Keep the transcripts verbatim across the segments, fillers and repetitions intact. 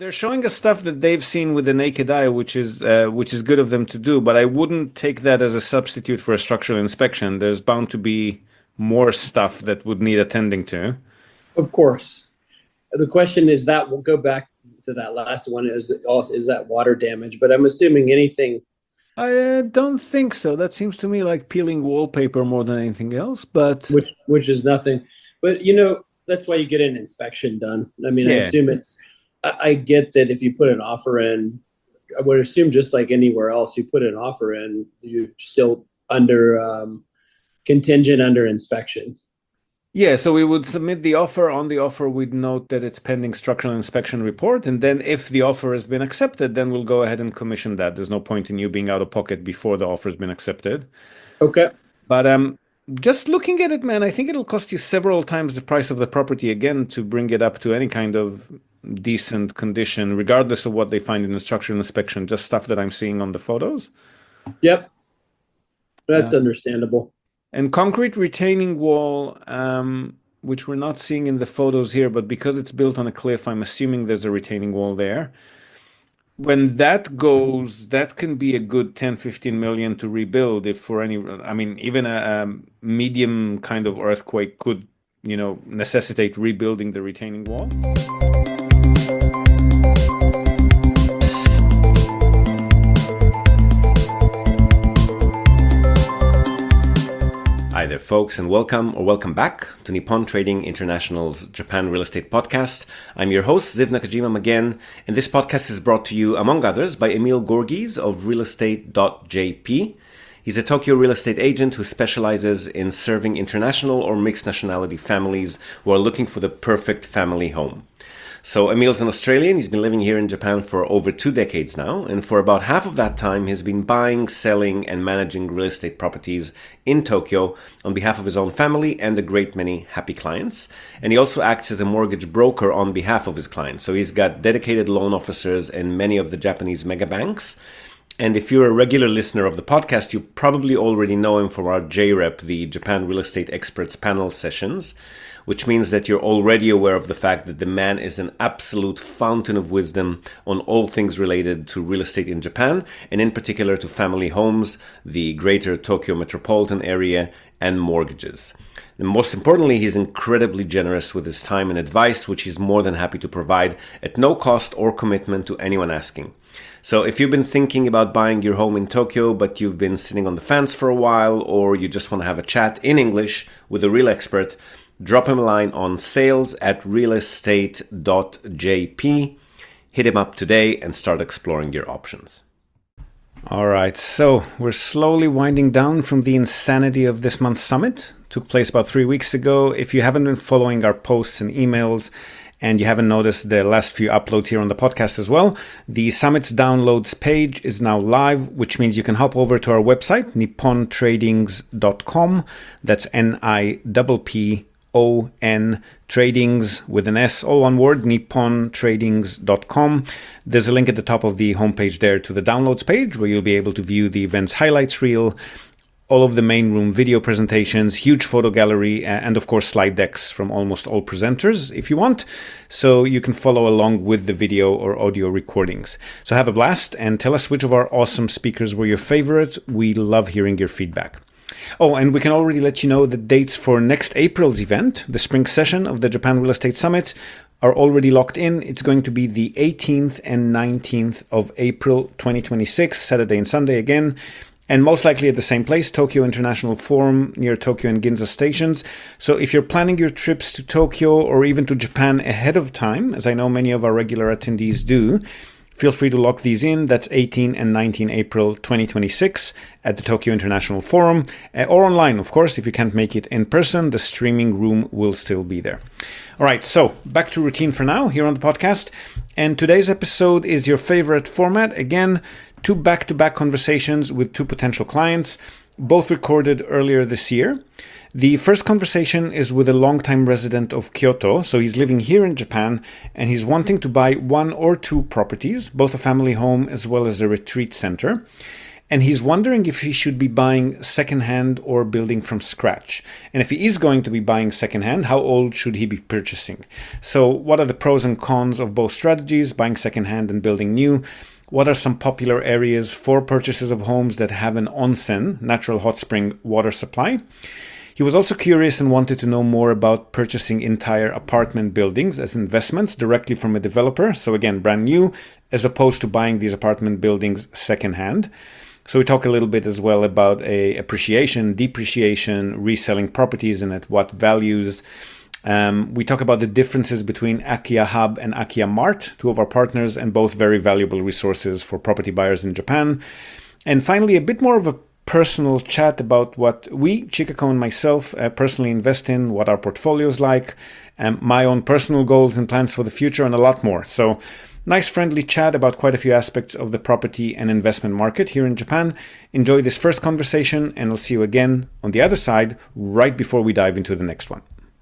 They're showing us stuff that they've seen with the naked eye, which is uh, which is good of them to do, but I wouldn't take that as a substitute for a structural inspection. There's bound to be more stuff that would need attending to. Of course. The question is that we'll go back to that last one is also is that water damage, but I'm assuming anything. I uh, don't think so. That seems to me like peeling wallpaper more than anything else, but which which is nothing. But you know, that's why you get an inspection done. I mean, I yeah. assume it's I, I get that if you put an offer in, I would assume just like anywhere else, you put an offer in, you're still under um, contingent under inspection. Yeah, so we would submit the offer. On the offer, we'd note that it's pending structural inspection report. And then if the offer has been accepted, then we'll go ahead and commission that. There's no point in you being out of pocket before the offer has been accepted. Okay. But um, just looking at it, man, I think it'll cost you several times the price of the property again to bring it up to any kind of decent condition, regardless of what they find in the structural inspection, just stuff that I'm seeing on the photos. Yep. That's uh, understandable. And concrete retaining wall, um, which we're not seeing in the photos here, but because it's built on a cliff, I'm assuming there's a retaining wall there. When that goes, that can be a good ten, fifteen million to rebuild if for any, I mean, even a, a medium kind of earthquake could, you know, necessitate rebuilding the retaining wall. Hi there, folks, and welcome or welcome back to Nippon Trading International's Japan Real Estate Podcast. I'm your host, Ziv Nakajima again, and this podcast is brought to you, among others, by Emil Gorgies of real estate dot j p. He's a Tokyo real estate agent who specializes in serving international or mixed nationality families who are looking for the perfect family home. So Emil's an Australian. He's been living here in Japan for over two decades now. And for about half of that time, he's been buying, selling, and managing real estate properties in Tokyo on behalf of his own family and a great many happy clients. And he also acts as a mortgage broker on behalf of his clients. So he's got dedicated loan officers in many of the Japanese mega banks. And if you're a regular listener of the podcast, you probably already know him from our J REP, the Japan Real Estate Experts panel sessions, which means that you're already aware of the fact that the man is an absolute fountain of wisdom on all things related to real estate in Japan, and in particular to family homes, the greater Tokyo metropolitan area, and mortgages. And most importantly, he's incredibly generous with his time and advice, which he's more than happy to provide at no cost or commitment to anyone asking. So if you've been thinking about buying your home in Tokyo, but you've been sitting on the fence for a while, or you just want to have a chat in English with a real expert, drop him a line on sales at real estate dot j p. Hit him up today and start exploring your options. All right, so we're slowly winding down from the insanity of this month's summit. It took place about three weeks ago. If you haven't been following our posts and emails, and you haven't noticed the last few uploads here on the podcast as well, the Summit's downloads page is now live, which means you can hop over to our website, nippon tradings dot com. That's N I P P O N Tradings with an S, all one word, nippon tradings dot com. There's a link at the top of the homepage there to the downloads page where you'll be able to view the event's highlights reel, all of the main room video presentations, huge photo gallery, and of course slide decks from almost all presenters if you want, so you can follow along with the video or audio recordings. So have a blast and tell us which of our awesome speakers were your favorite. We love hearing your feedback. Oh, and we can already let you know the dates for next April's event, the spring session of the Japan Real Estate Summit, are already locked in. It's going to be the eighteenth and nineteenth of April twenty twenty-six, Saturday and Sunday again. And most likely at the same place, Tokyo International Forum near Tokyo and Ginza stations. So if you're planning your trips to Tokyo or even to Japan ahead of time, as I know many of our regular attendees do, feel free to lock these in. That's eighteen and nineteen April twenty twenty-six at the Tokyo International Forum, or online, of course. If you can't make it in person, the streaming room will still be there. All right, so back to routine for now here on the podcast. And today's episode is your favorite format. Again, two back-to-back conversations with two potential clients, both recorded earlier this year. The first conversation is with a longtime resident of Kyoto, so he's living here in Japan, and he's wanting to buy one or two properties, both a family home as well as a retreat center. and he's wondering if he should be buying secondhand or building from scratch. And if he is going to be buying secondhand, how old should he be purchasing? So what are the pros and cons of both strategies, buying secondhand and building new? What are some popular areas for purchases of homes that have an onsen, natural hot spring water supply? He was also curious and wanted to know more about purchasing entire apartment buildings as investments directly from a developer. So again, brand new, as opposed to buying these apartment buildings secondhand. So we talk a little bit as well about a appreciation, depreciation, reselling properties and at what values. Um, we talk about the differences between Akia Hub and Akia Mart, two of our partners, and both very valuable resources for property buyers in Japan. And finally, a bit more of a personal chat about what we, Chikako and myself, uh, personally invest in, what our portfolio is like, um, my own personal goals and plans for the future, and a lot more. So nice friendly chat about quite a few aspects of the property and investment market here in Japan. Enjoy this first conversation, and I'll see you again on the other side right before we dive into the next one.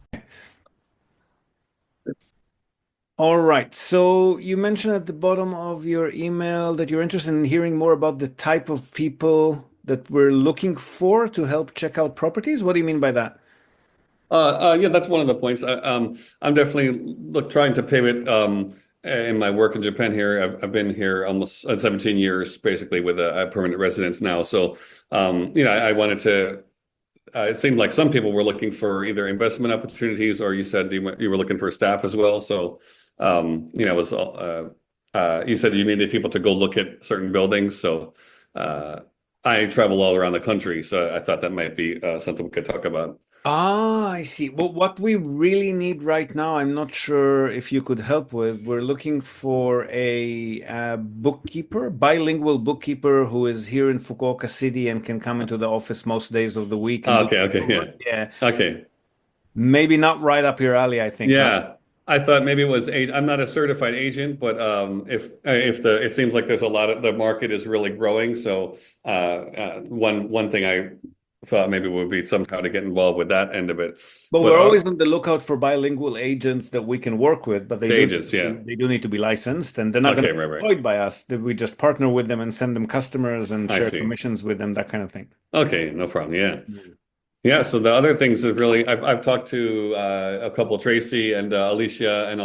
All right. So you mentioned at the bottom of your email that you're interested in hearing more about the type of people that we're looking for to help check out properties. What do you mean by that? Uh, uh, yeah, that's one of the points. I, um, I'm definitely look trying to pivot um, in my work in Japan here. I've, I've been here almost uh, seventeen years, basically, with a, a permanent residence now. So, um, you know, I, I wanted to. Uh, it seemed like some people were looking for either investment opportunities, or you said you, you were looking for staff as well. So, um, you know, it was uh, uh, you said you needed people to go look at certain buildings. So. Uh, I travel all around the country, so I thought that might be uh, something we could talk about. Ah, I see. Well, what we really need right now, I'm not sure if you could help with. We're looking for a, uh bookkeeper, bilingual bookkeeper who is here in Fukuoka City and can come into the office most days of the week. And okay, okay, yeah. Yeah. Okay. Maybe not right up your alley, I think. Yeah. Right? I thought maybe it was age. I'm not a certified agent, but um, if if the it seems like there's a lot of the market is really growing. So uh, uh, one one thing I thought maybe would be somehow to get involved with that end of it. But, But we're uh, always on the lookout for bilingual agents that we can work with. But they The do, agents, yeah. they do need to be licensed, and they're not Okay, going to right, be right. employed by us. That we just partner with them and send them customers and I share see. commissions with them, that kind of thing. Okay, no problem. Yeah. Yeah, so the other things have really, I've I've talked to uh, a couple, Tracy and uh, Alicia, and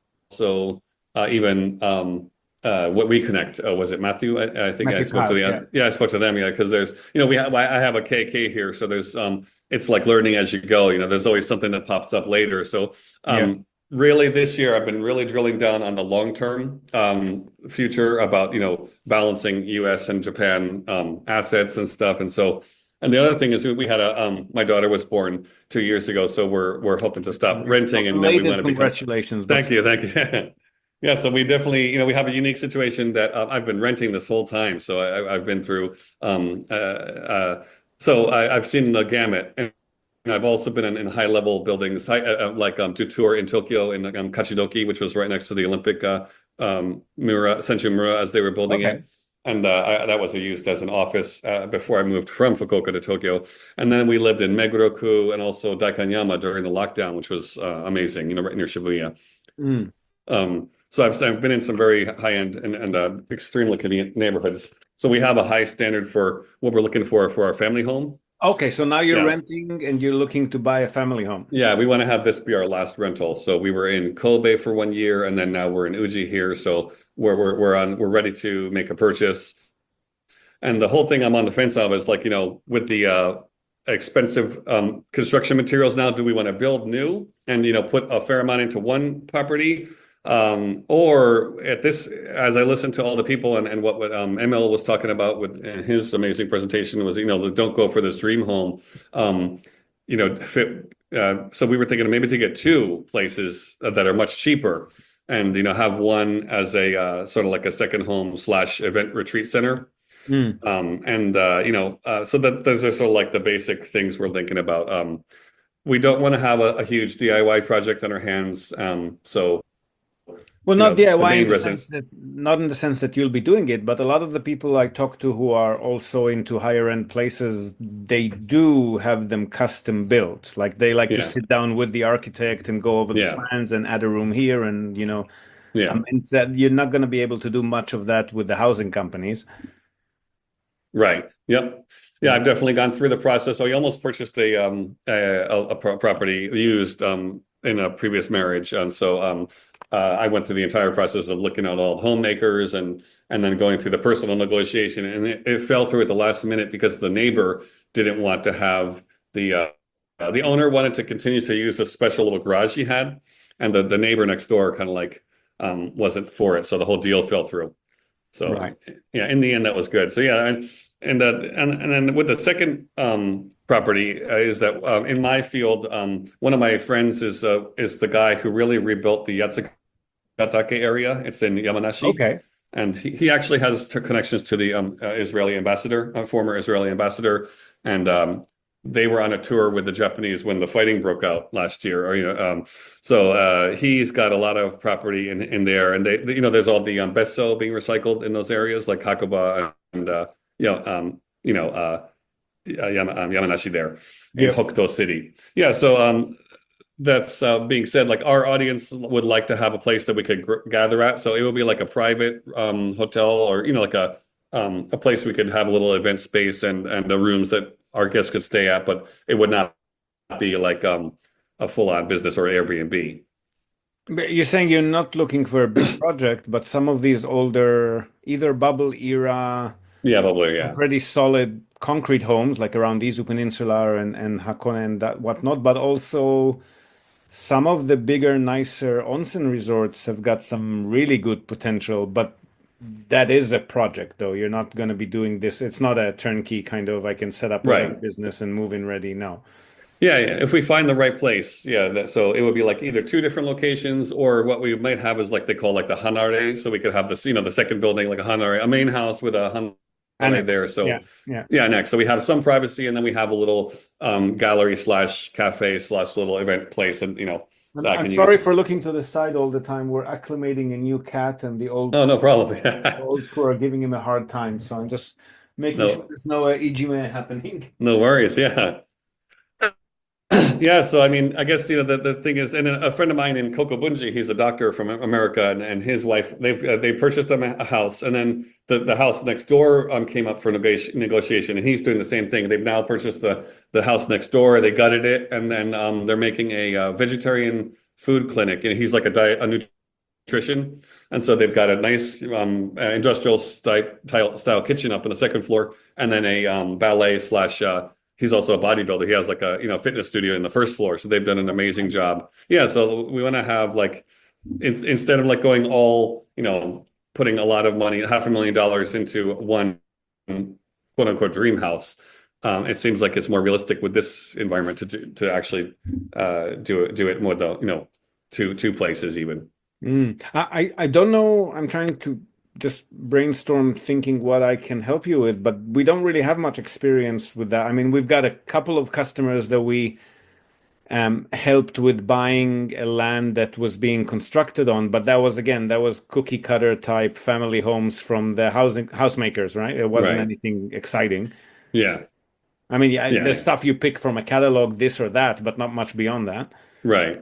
also uh, even um, uh, what we connect. Uh, was it Matthew? I, I think I Matthew spoke to the Kyle, yeah. yeah, I spoke to them. Yeah, because there's you know we have I have a K K here, so there's um it's like learning as you go. You know, there's always something that pops up later. So um. Yeah. Really, this year I've been really drilling down on the long-term um, future about you know balancing U S and Japan um, assets and stuff, and so. And the other thing is we had a um my daughter was born two years ago, so we're we're hoping to stop renting and then we Belated want to become. congratulations. Thank you, thank you. Yeah, so we definitely you know we have a unique situation that uh, I've been renting this whole time, so I, I've been through um uh, uh so I, I've seen the gamut. And I've also been in, in high level buildings high, uh, like um Tutor in Tokyo in um, Kachidoki, which was right next to the Olympic uh, um Mura Senju Mura as they were building Okay. it. And uh, I, that was used as an office uh, before I moved from Fukuoka to Tokyo. And then we lived in Meguroku and also Daikanyama during the lockdown, which was uh, amazing, you know, right near Shibuya. Mm. Um, so I've, I've been in some very high-end and, and uh, extremely convenient neighborhoods. So we have a high standard for what we're looking for for our family home. Okay, so now you're Yeah. renting and you're looking to buy a family home. Yeah, we want to have this be our last rental. So we were in Kobe for one year, and then now we're in Uji here. So we're we're we're on we're ready to make a purchase. And the whole thing I'm on the fence of is like, you know, with the uh, expensive um, construction materials now, do we want to build new and you know put a fair amount into one property? Um, or at this, as I listened to all the people and, and what, what um, M L was talking about with in his amazing presentation was, you know, don't go for this dream home. Um, you know, fit, uh, so we were thinking maybe to get two places that are much cheaper and, you know, have one as a uh, sort of like a second home slash event retreat center. Mm. Um, and, uh, you know, uh, so that those are sort of like the basic things we're thinking about. Um, we don't want to have a, a huge D I Y project on our hands. Um, so, Well, you not know, D I Y the main in the residence- sense that, not in the sense that you'll be doing it, but a lot of the people I talk to who are also into higher end places, they do have them custom built. Like they like Yeah. to sit down with the architect and go over the Yeah. plans and add a room here, and you know, yeah. I mean, that you're not going to be able to do much of that with the housing companies. Right. Yep. Yeah, I've definitely gone through the process. So we almost purchased a um a, a, a pro- property used um in a previous marriage, and so um uh, I went through the entire process of looking at all the homemakers and and then going through the personal negotiation, and it, it fell through at the last minute because the neighbor didn't want to have the uh, uh, the owner wanted to continue to use a special little garage he had, and the the neighbor next door kind of like um wasn't for it, so the whole deal fell through. So Right. yeah, in the end, that was good. So yeah, and and uh, and and then with the second um, property uh, is that um, in my field, um, one of my friends is uh, is the guy who really rebuilt the Yatsukatake area. It's in Yamanashi, Okay. and he, he actually has t- connections to the um, uh, Israeli ambassador, uh, former Israeli ambassador, and um, they were on a tour with the Japanese when the fighting broke out last year. Or you know, um, so uh, he's got a lot of property in in there, and they, you know, there's all the um, besso being recycled in those areas like Hakuba and uh, you know, um, you know, uh, Yama, um, Yamanashi there in Yep. Hokuto City. Yeah, so um, that's uh, being said, like our audience would like to have a place that we could gr- gather at. So it would be like a private um, hotel, or you know, like a um, a place we could have a little event space and and the rooms that our guests could stay at, but it would not be like um, a full-on business or Airbnb. But you're saying you're not looking for a big project, but some of these older, either bubble era, Yeah, probably. Yeah, pretty solid concrete homes, like around Izu Peninsula and, and Hakone and that whatnot, but also some of the bigger, nicer onsen resorts have got some really good potential, but that is a project, though. You're not going to be doing this. It's not a turnkey kind of, I can set up a right. business and move in ready. No. Yeah, yeah. If we find the right place, yeah. That, so it would be like either two different locations, or what we might have is like they call like the hanare. So we could have this, you know, the second building like a hanare, a main house with a hanare there. Annex. So Yeah. Yeah. yeah, next. So we have some privacy, and then we have a little um, gallery slash cafe slash little event place, and you know I'm, that I I'm can sorry use. for looking to the side all the time. We're acclimating a new cat, and the old Oh, no problem. the old crew are giving him a hard time. So I'm just making No, sure there's no uh, ijime happening. no worries. Yeah. Yeah, so I mean, I guess you know the, the thing is, and a, a friend of mine in Kokobunji, he's a doctor from America, and, and his wife, they've uh, they purchased them a house, and then the, the house next door um came up for negoti negotiation, and he's doing the same thing. They've now purchased the the house next door, they gutted it, and then um they're making a uh, vegetarian food clinic, and he's like a diet a nutrition, and so they've got a nice um uh, industrial style style kitchen up on the second floor, and then a um ballet slash uh he's also a bodybuilder. He has like a, you know, fitness studio in the first floor. So they've done an amazing job. Yeah. So we want to have like, in, instead of like going all, you know, putting a lot of money, half a million dollars into one quote unquote dream house. Um, it seems like it's more realistic with this environment to do, to actually uh, do it, do it more though, you know, two, two places even. Mm. I, I don't know. I'm trying to just brainstorm thinking what I can help you with, but we don't really have much experience with that. I mean, we've got a couple of customers that we um, helped with buying a land that was being constructed on, but that was, again, that was cookie cutter type family homes from the housing housemakers, right? It wasn't Right. anything exciting. Yeah. I mean, yeah, Yeah. there's stuff you pick from a catalog, this or that, but not much beyond that. Right.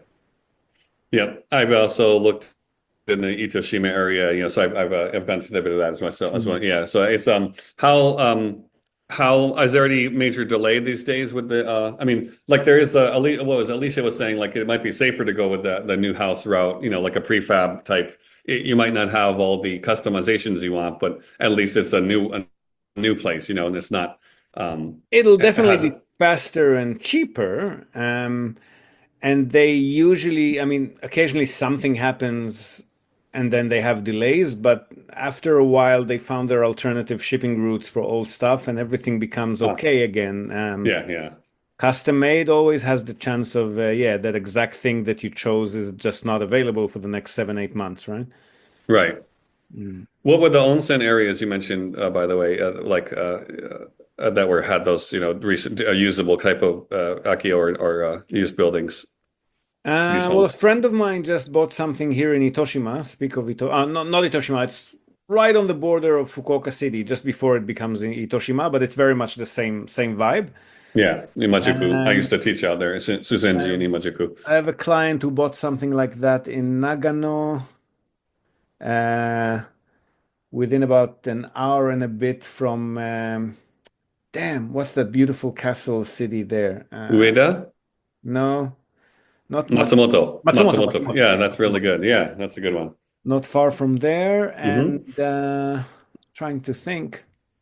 Yep. I've also looked in the Itoshima area, you know, so I've I've, uh, I've gone through a bit of that as myself as well. Yeah. So it's um how um how is there any major delay these days with the uh I mean, like there is a Ali- what was Alicia was saying, like it might be safer to go with the the new house route, you know, like a prefab type. It, you might not have all the customizations you want, but at least it's a new a new place, you know, and it's not um It'll it definitely has be faster and cheaper. Um, and they usually, I mean, occasionally something happens and then they have delays, but after a while they found their alternative shipping routes for old stuff and everything becomes uh, okay again. Um, yeah, yeah. Custom made always has the chance of, uh, yeah, that exact thing that you chose is just not available for the next seven, eight months, right? Right. Mm. What were the onsen areas you mentioned, uh, by the way, uh, like uh, uh, that were had those, you know, recent uh, usable type of uh, aki or or uh, used buildings, Uh, used well, a homes? friend of mine just bought something here in Itoshima. Speak of Ito, uh, not, not Itoshima, it's right on the border of Fukuoka City, just before it becomes in Itoshima, but it's very much the same same vibe. Yeah, Imajuku. I used Um, to teach out there, Su- Suzenji and um, Imajuku. I have a client who bought something like that in Nagano. Uh, within about an hour and a bit from, um, damn, what's that beautiful castle city there? Uh, Ueda? no, not Mats Matsumoto. Matsumoto. Matsumoto. Matsumoto. Yeah, Yeah, that's really Matsumoto. good. Yeah, that's a good one. Not far from there, Hmm. and uh, trying to think.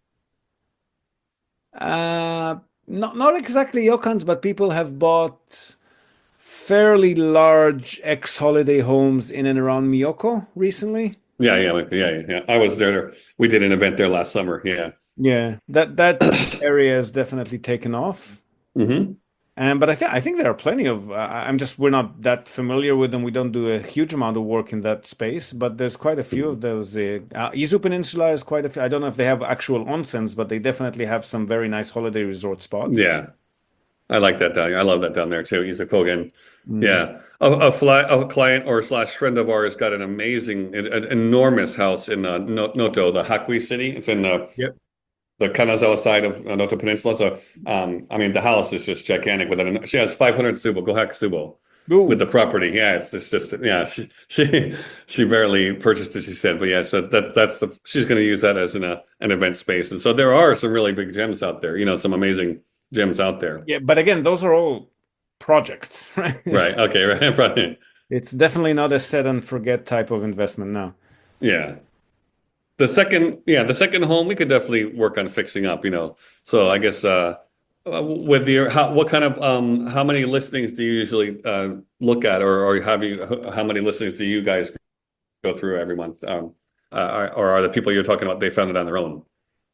Uh, not not exactly ryokans, but people have bought fairly large ex-holiday homes in and around Miyoko recently. Yeah, yeah, like- yeah, yeah, yeah. I was there. We did an event there last summer. Yeah. Yeah, that that area has definitely taken off. Hmm. Um, but I think I think there are plenty of. Uh, I'm just we're not that familiar with them. We don't do a huge amount of work in that space, but there's quite a few of those. Uh, uh, Izu Peninsula is quite a few. I don't know if they have actual onsens, but they definitely have some very nice holiday resort spots. Yeah. I like that down. I love that down there too. Izukogen. Mm. Yeah. A, a, fly, a client or slash friend of ours got an amazing, an, an enormous house in uh, No- Noto, the Hakui city. It's in the Yep. the Kanazawa side of uh, Noto Peninsula. So, um, I mean, the house is just gigantic. With it, she has five hundred tsubo, Gohaku tsubo, Ooh. with the property. Yeah, it's, it's just yeah. She she she barely purchased it. She said, but yeah. So that that's the she's going to use that as an uh, an event space. And so there are some really big gems out there. You know, some amazing gems out there. Yeah, but again, those are all projects, right? Right. It's, Okay. Right. Right. it's definitely not a set and forget type of investment now. Yeah. The second, yeah, the second home we could definitely work on fixing up, you know. So I guess uh uh, with your how what kind of um how many listings do you usually uh look at, or or have you how many listings do you guys go through every month? Um uh, or are the people you're talking about, they found it on their own?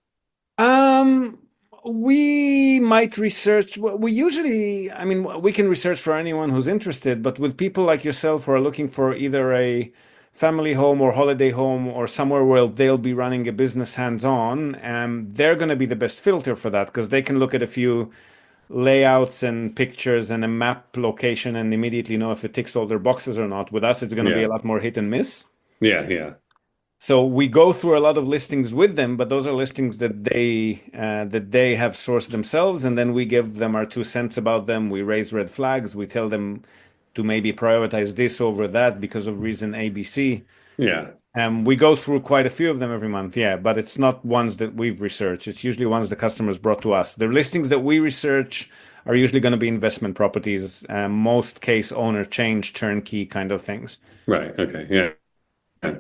Um, we might research. well, We usually, I mean, we can research for anyone who's interested, but with people like yourself who are looking for either a family home or holiday home or somewhere where they'll be running a business hands-on, um, they're going to be the best filter for that because they can look at a few layouts and pictures and a map location and immediately know if it ticks all their boxes or not. With us, it's going to be Yeah. a lot more hit and miss. Yeah, yeah. So we go through a lot of listings with them, but those are listings that they uh, that they have sourced themselves, and then we give them our two cents about them. We raise red flags. We tell them to maybe prioritize this over that because of reason A, B, C. Yeah. Um, we go through quite a few of them every month, yeah, but it's not ones that we've researched. It's usually ones the customers brought to us. The listings that we research are usually going to be investment properties, um, most case owner change, turnkey kind of things. Right. Okay. Yeah. Yeah.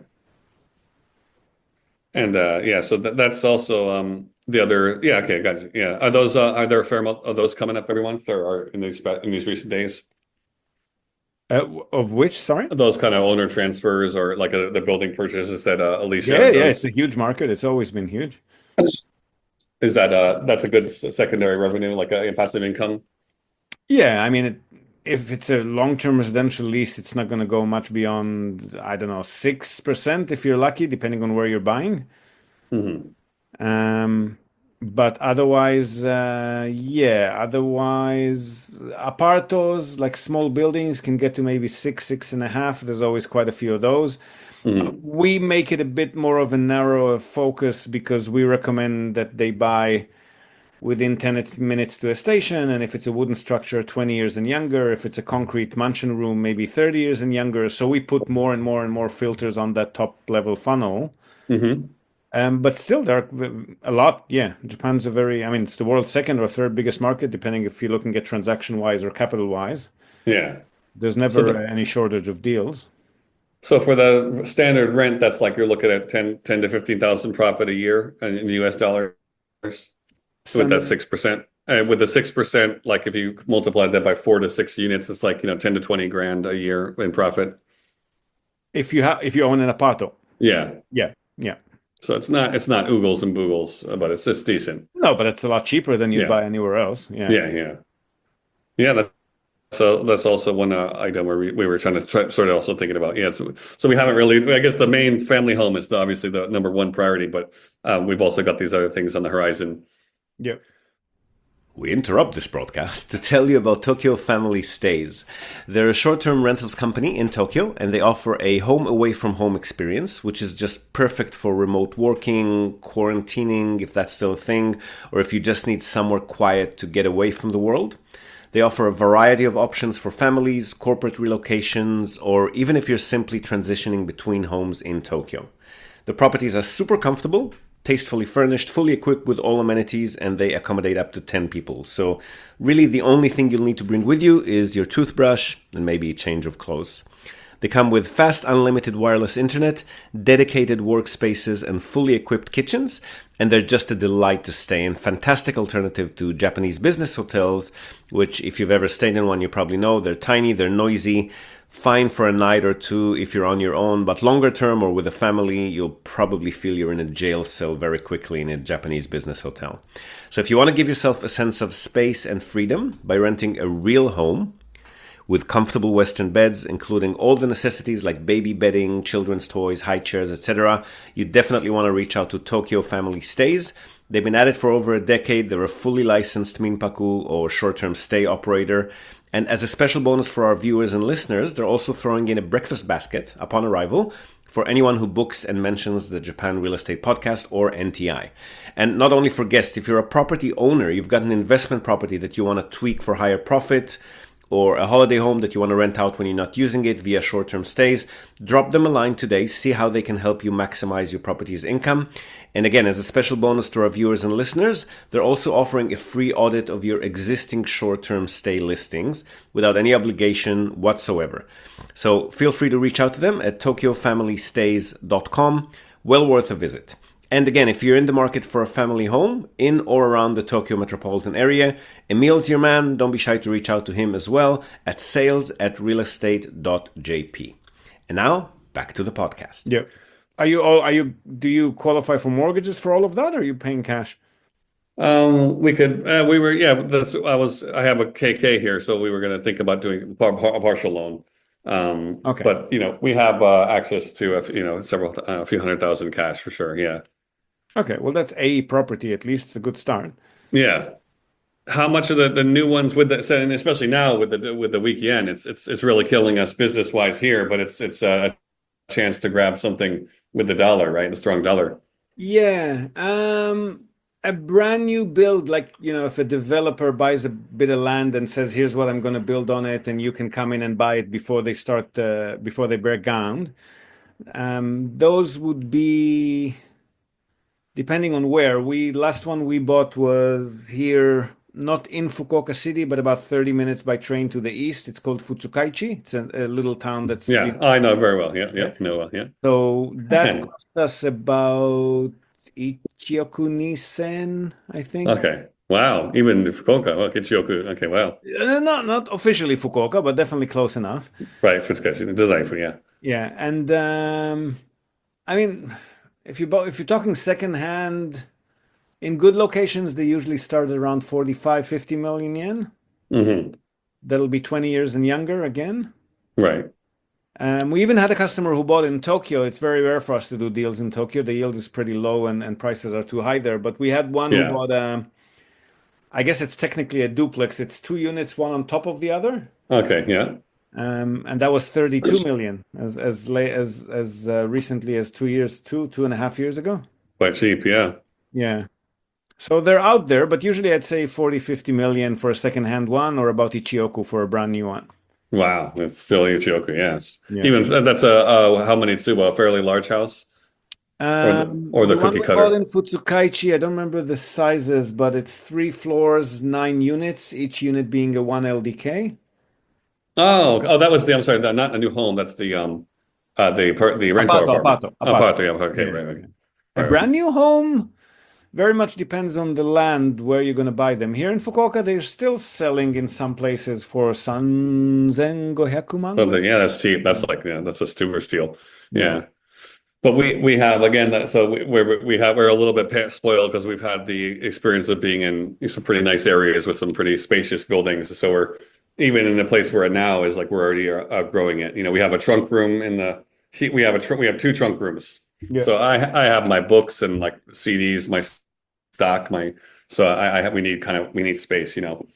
And uh yeah, so that, that's also um the other yeah, okay, gotcha. Yeah. Are those uh, are there a fair amount of those coming up every month, or are in these in these recent days? Uh, of which, sorry? Those kind of owner transfers or like uh the building purchases that uh, Alicia Yeah, yeah, does. it's a huge market. It's always been huge. Is that uh that's a good s- secondary revenue, like a, passive income? Yeah, I mean, it, if it's a long-term residential lease, it's not going to go much beyond, I don't know, six percent if you're lucky, depending on where you're buying. Hmm. Um, but otherwise, uh, yeah, otherwise, apartos, like small buildings, can get to maybe six, six and a half. There's always quite a few of those. Hmm. We make it a bit more of a narrower focus because we recommend that they buy within ten minutes to a station. And if it's a wooden structure, twenty years and younger. If it's a concrete mansion room, maybe thirty years and younger. So we put more and more and more filters on that top level funnel. Hmm. Um, but still, there are a lot. Yeah, Japan's a very, I mean, it's the world's second or third biggest market, depending if you're looking at transaction wise or capital wise. Yeah. There's So never the, any shortage of deals. so for the standard rent, that's like you're looking at ten, ten to fifteen thousand profit a year in, in U S dollars with that Standard, six percent. And with the six percent, like if you multiply that by four to six units, it's like, you know, ten to twenty grand a year in profit. if you have, if you own an apartment. Yeah. Yeah, yeah. So it's not it's not oogles and boogles, uh, but it's just decent. No, but it's a lot cheaper than you'd Yeah. buy anywhere else. Yeah. Yeah, yeah. Yeah, that, so that's also one uh, item where we, we were trying to try, sort of also thinking about. Yeah, so so we haven't really. I guess the main family home is the, obviously the number one priority, but uh, we've also got these other things on the horizon. Yep. We interrupt this broadcast to tell you about Tokyo Family Stays. They're a short-term rentals company in Tokyo, and they offer a home away from home experience, which is just perfect for remote working, quarantining, if that's still a thing, or if you just need somewhere quiet to get away from the world. They offer a variety of options for families, corporate relocations, or even if you're simply transitioning between homes in Tokyo. The properties are super comfortable, tastefully furnished, fully equipped with all amenities, and they accommodate up to ten people. So really the only thing you'll need to bring with you is your toothbrush and maybe a change of clothes. They come with fast unlimited wireless internet, dedicated workspaces, and fully equipped kitchens, and they're just a delight to stay in. Fantastic alternative to Japanese business hotels, which if you've ever stayed in one, you probably know they're tiny, they're noisy, fine for a night or two if you're on your own, but longer term or with a family, you'll probably feel you're in a jail cell very quickly in a Japanese business hotel. So if you want to give yourself a sense of space and freedom by renting a real home, with comfortable Western beds, including all the necessities like baby bedding, children's toys, high chairs, et cetera, you definitely want to reach out to Tokyo Family Stays. They've been at it for over a decade. They're a fully licensed minpaku or short-term stay operator. And as a special bonus for our viewers and listeners, they're also throwing in a breakfast basket upon arrival for anyone who books and mentions the Japan Real Estate Podcast or N T I. And not only for guests, if you're a property owner, you've got an investment property that you want to tweak for higher profit, or a holiday home that you want to rent out when you're not using it via short-term stays, drop them a line today, see how they can help you maximize your property's income. And again, as a special bonus to our viewers and listeners, they're also offering a free audit of your existing short-term stay listings without any obligation whatsoever. So feel free to reach out to them at tokyo family stays dot com. Well worth a visit. And again, if you're in the market for a family home in or around the Tokyo metropolitan area, Emil's your man. Don't be shy to reach out to him as well at sales at realestate dot j p. And now back to the podcast. Yeah. Are you all, are you, do you qualify for mortgages for all of that, or are you paying cash? Um, we could, uh, we were, yeah, this, I was, I have a K K here, so we were going to think about doing par, par, a partial loan. Um, Okay. But, you know, we have uh, access to, a, you know, several, uh, a few hundred thousand cash for sure. Yeah. Okay. Well, that's a property. At least it's a good start. Yeah. How much of the, the new ones with the, and especially now with the, with the weak yen, it's, it's, it's really killing us business wise here, but it's, it's a chance to grab something with the dollar, right? The strong dollar. Yeah. Um, a brand new build, like, you know, if a developer buys a bit of land and says, here's what I'm going to build on it, and you can come in and buy it before they start, uh, before they break ground. Um, those would be, depending on where. We, last one we bought was here, not in Fukuoka City, but about thirty minutes by train to the east. It's called Futsukaichi. It's a, a little town that's... Yeah, I know very well. Yeah, yeah, know well, yeah. So that Okay. cost us about Ichioku Nisen, I think. Okay. Wow. Even Fukuoka. Oh, Kichioku. Okay. Wow. Uh, not not officially Fukuoka, but definitely close enough. Right. Futsukaichi. Design for, yeah. Yeah, and um, I mean, if you bu- if you're talking second hand, in good locations, they usually start at around forty-five, fifty million yen. Mm-hmm. That'll be twenty years and younger again. Right. Um, we even had a customer who bought in Tokyo. It's very rare for us to do deals in Tokyo. The yield is pretty low and, and prices are too high there. But we had one Yeah. who bought a, I guess it's technically a duplex. It's two units, one on top of the other. Okay. Yeah. Um, and that was thirty-two million as as late as as uh, recently as two years, two two and a half years ago. Quite cheap. Yeah. Yeah. So they're out there, but usually I'd say forty, fifty million for a second-hand one, or about Ichioku for a brand new one. Wow. It's still Ichioku. Yes. Yeah. Even that's a, uh, how many Tsuba? A fairly large house? Um, or the one cookie we cutter. bought in Futsukaichi, I don't remember the sizes, but it's three floors, nine units, each unit being a one L D K. Oh, oh, that was the, I'm sorry, that, not a new home. That's the, um, uh, the, per, the rental Apato, apartment. apato, apato. Apato, yeah. Okay. Yeah, Right. right. yeah. Right, A brand new home very much depends on the land where you're going to buy them. Here in Fukuoka, they're still selling in some places for sanzen gohyaku man. Something, yeah, that's cheap. That's like, yeah, that's a Stuber steel. Yeah. But we, we have, again, that, so we, we're, we have, we're a little bit pa- spoiled because we've had the experience of being in some pretty nice areas with some pretty spacious buildings. So we're, even in the place we're at now is like, we're already outgrowing it. You know, we have a trunk room in the, we have a, tr- we have two trunk rooms. Yeah. So I, I have my books and like C Ds, my stock, my, so I, I have, we need kind of, we need space, you know?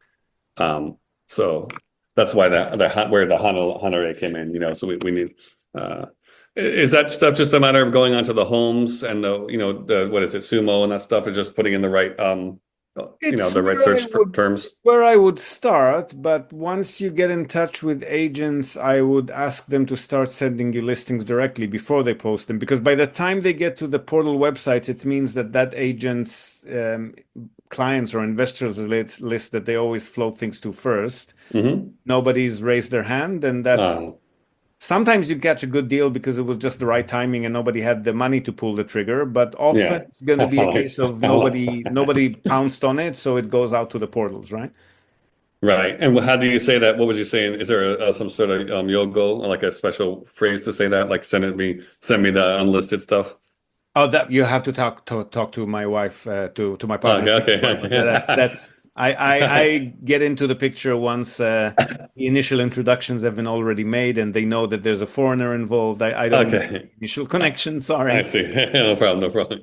Um, so that's why the, the, where the Hanare came in, you know, so we, we need, uh, is that stuff just a matter of going onto the homes and the, you know, the, what is it, Sumo and that stuff, and just putting in the right, um, you know, It's the right where I search would terms? where I would start, but once you get in touch with agents, I would ask them to start sending you listings directly before they post them, because by the time they get to the portal websites, it means that that agent's um, clients or investors list, list that they always float things to first. Mm-hmm. Nobody's raised their hand, and that's Uh, sometimes you catch a good deal because it was just the right timing and nobody had the money to pull the trigger. But often yeah. it's going to be a case of nobody nobody pounced on it, so it goes out to the portals, right? Right. And how do you say that? What would you say? Is there a, a, some sort of um, yogo, or like a special phrase to say that? Like send it me, send me the unlisted stuff. Oh, that you have to talk to talk to my wife, uh, to to my Oh, partner. okay. But that's that's I, I I get into the picture once uh, the initial introductions have been already made and they know that there's a foreigner involved. I, I don't make Okay. initial connection. I Sorry. see. No problem. No problem.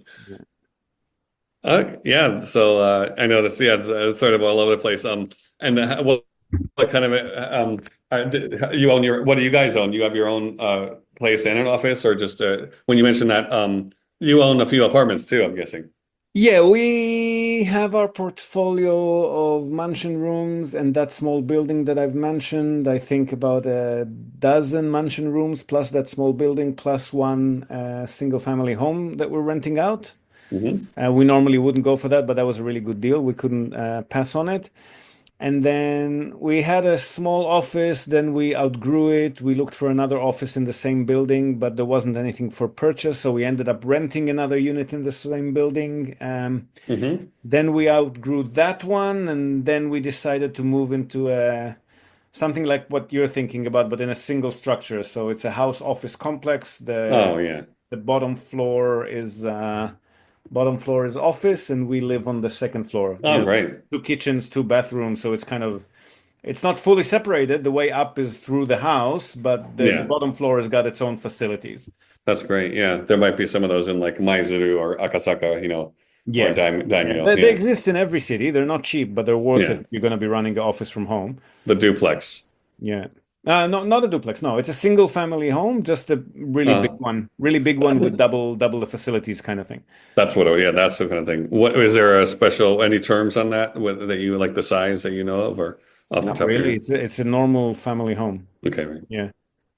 Uh, yeah. So uh, I know this. Yeah, it's, uh, it's sort of all over the place. Um, and uh, what what kind of uh, um, uh, d- you own your? What do you guys own? You have your own uh place and an office, or just uh, when you mentioned that um, you own a few apartments too, I'm guessing. Yeah, we have our portfolio of mansion rooms and that small building that I've mentioned. I think about a dozen mansion rooms plus that small building plus one uh, single family home that we're renting out. Mm-hmm. Uh, we normally wouldn't go for that, but that was a really good deal. We couldn't uh, pass on it. And then we had a small office, then we outgrew it. We looked for another office in the same building, but there wasn't anything for purchase. So we ended up renting another unit in the same building. Um, Mm-hmm. then we outgrew that one, and then we decided to move into a something like what you're thinking about, but in a single structure. So it's a house office complex. The Oh yeah. the bottom floor is uh, bottom floor is office, and we live on the second floor. You Oh know, great. two kitchens, two bathrooms. So it's kind of it's not fully separated. The way up is through the house, but the, the Yeah, bottom floor has got its own facilities. that's great. Yeah, there might be some of those in like Maizuru or Akasaka, you know, or Yeah. Daim Yeah. Daimyo. They, they Yeah, exist in every city. They're not cheap, but they're worth yeah. it if you're going to be running the office from home. The duplex. Yeah. Uh, no, not a duplex. No, it's a single family home, just a really big Uh, one, really big one with double double the facilities kind of thing. that's what. Yeah, that's the kind of thing. What is there a special any terms on that with that you like the size that you know of or off the Not top of your really. head? It's a, it's a normal family home. Okay, right. Yeah.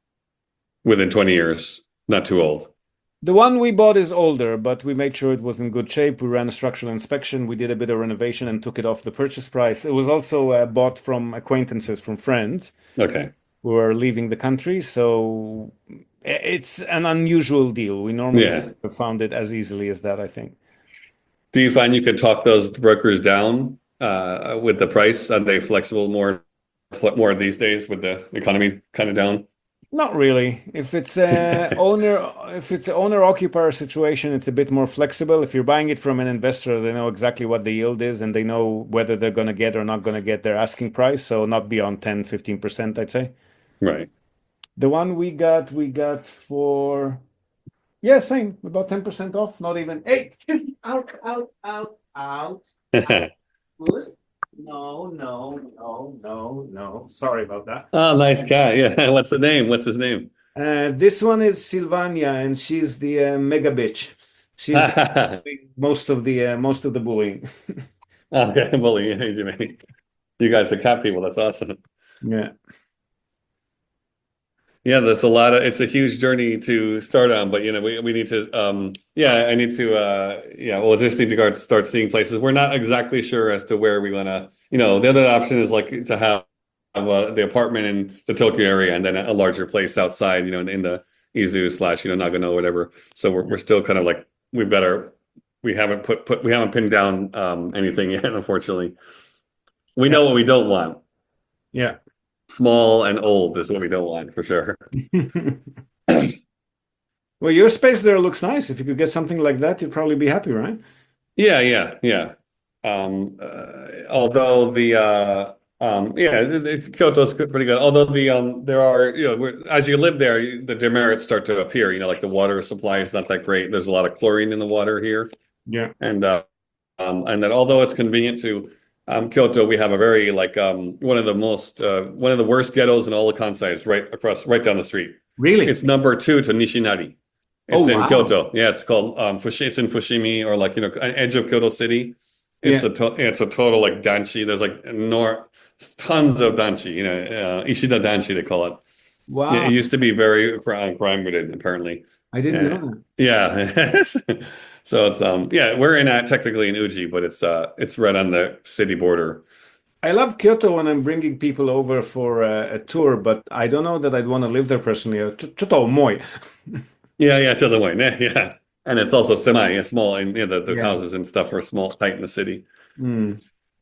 Within twenty years, not too old. The one we bought is older, but we made sure it was in good shape. We ran a structural inspection. We did a bit of renovation and took it off the purchase price. It was also uh, bought from acquaintances, from friends Okay. who are leaving the country. So i- it's an unusual deal. We normally Yeah. wouldn't have found it as easily as that, I think. Do you find you can talk those brokers down uh, with the price? Are they flexible more, fl- more these days with the economy kind of down? Not really. If it's a owner, if it's an owner-occupier situation, it's a bit more flexible. If you're buying it from an investor, they know exactly what the yield is and they know whether they're going to get or not going to get their asking price. So not beyond ten, fifteen percent, I'd say. Right. The one we got, we got for, yeah, same, about ten percent off, not even, hey, out, out, out, out. Listen. No, no, no, no, no. Sorry about that. Oh, nice cat. Yeah. What's the name? What's his name? Uh, this one is Sylvania, and she's the uh, mega bitch. She's doing most of the uh, most of the bullying. Okay, bully. Hey, Jimmy. You guys are cat people. That's awesome. Yeah. Yeah, there's a lot of, it's a huge journey to start on, but you know, we, we need to, um, yeah, I need to, uh, yeah, we'll just need to go start seeing places. We're not exactly sure as to where we want to, you know, the other option is like to have, have uh, the apartment in the Tokyo area and then a larger place outside, you know, in, in the Izu slash, you know, Nagano or whatever. So we're, we're still kind of like, we've got our, we haven't put, put, we haven't pinned down, um, anything yet, unfortunately. We know what we don't want. Yeah. Small and old is what we don't want for sure. Well, your space there looks nice. If you could get something like that, you'd probably be happy, right? Yeah, yeah, yeah. Um, uh, although the uh, um, yeah, it, it's Kyoto's good- pretty good. Although the um, there are you know we're, as you live there, you- the demerits start to appear. You know, like the water supply is not that great. There's a lot of chlorine in the water here, Yeah. and uh, um, and that although it's convenient to um, Kyoto, we have a very like um, one of the most uh, one of the worst ghettos in all of Kansai is right across right down the street. Really? It's number two to Nishinari. Oh, It's in wow. Kyoto. Yeah, it's called um Fushi, it's in Fushimi or like you know edge of Kyoto City. It's Yeah. a to it's a total like danchi. There's like nor tons of danchi, you know, uh, Ishida danchi they call it. Yeah, Wow. it used to be very crime crime ridden apparently. I didn't Yeah, know that. yeah. So it's um yeah, we're in uh, technically in Uji, but it's uh it's right on the city border. I love Kyoto when I'm bringing people over for a, a tour, but I don't know that I'd want to live there personally. Uh, ch- ちょっと重い. Yeah, yeah, to the way. Yeah, yeah. And it's also semi yeah, small, and yeah, the, the Yeah. houses and stuff are small, tight in the city. Mm.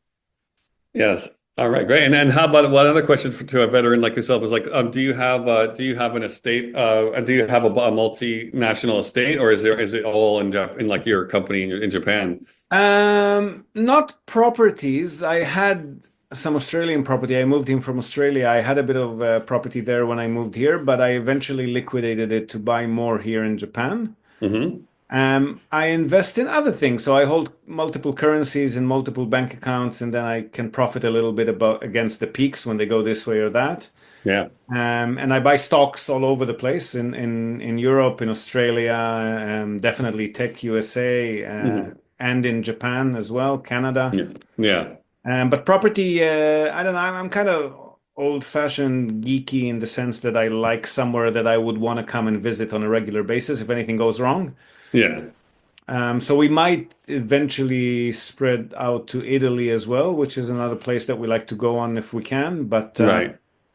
Yes. All right, great. And then how about one other question for, to a veteran like yourself is like, um, do you have uh, do you have an estate? Uh, do you have a, a multinational estate, or is there is it all in Jap in like your company in, in Japan? Um, not properties. I had some Australian property. I moved in from Australia. I had a bit of uh, property there when I moved here, but I eventually liquidated it to buy more here in Japan. Mm-hmm. Um, I invest in other things. So I hold multiple currencies in multiple bank accounts, and then I can profit a little bit about against the peaks when they go this way or that. Yeah. Um, and I buy stocks all over the place in in in Europe, in Australia, um, definitely Tech U S A, uh, Mhm. and in Japan as well, Canada. Yeah. Yeah. Um, but property, uh, I don't know. I'm, I'm kind of old-fashioned geeky in the sense that I like somewhere that I would want to come and visit on a regular basis if anything goes wrong. Yeah. Um, so we might eventually spread out to Italy as well, which is another place that we like to go on if we can, but uh, Right.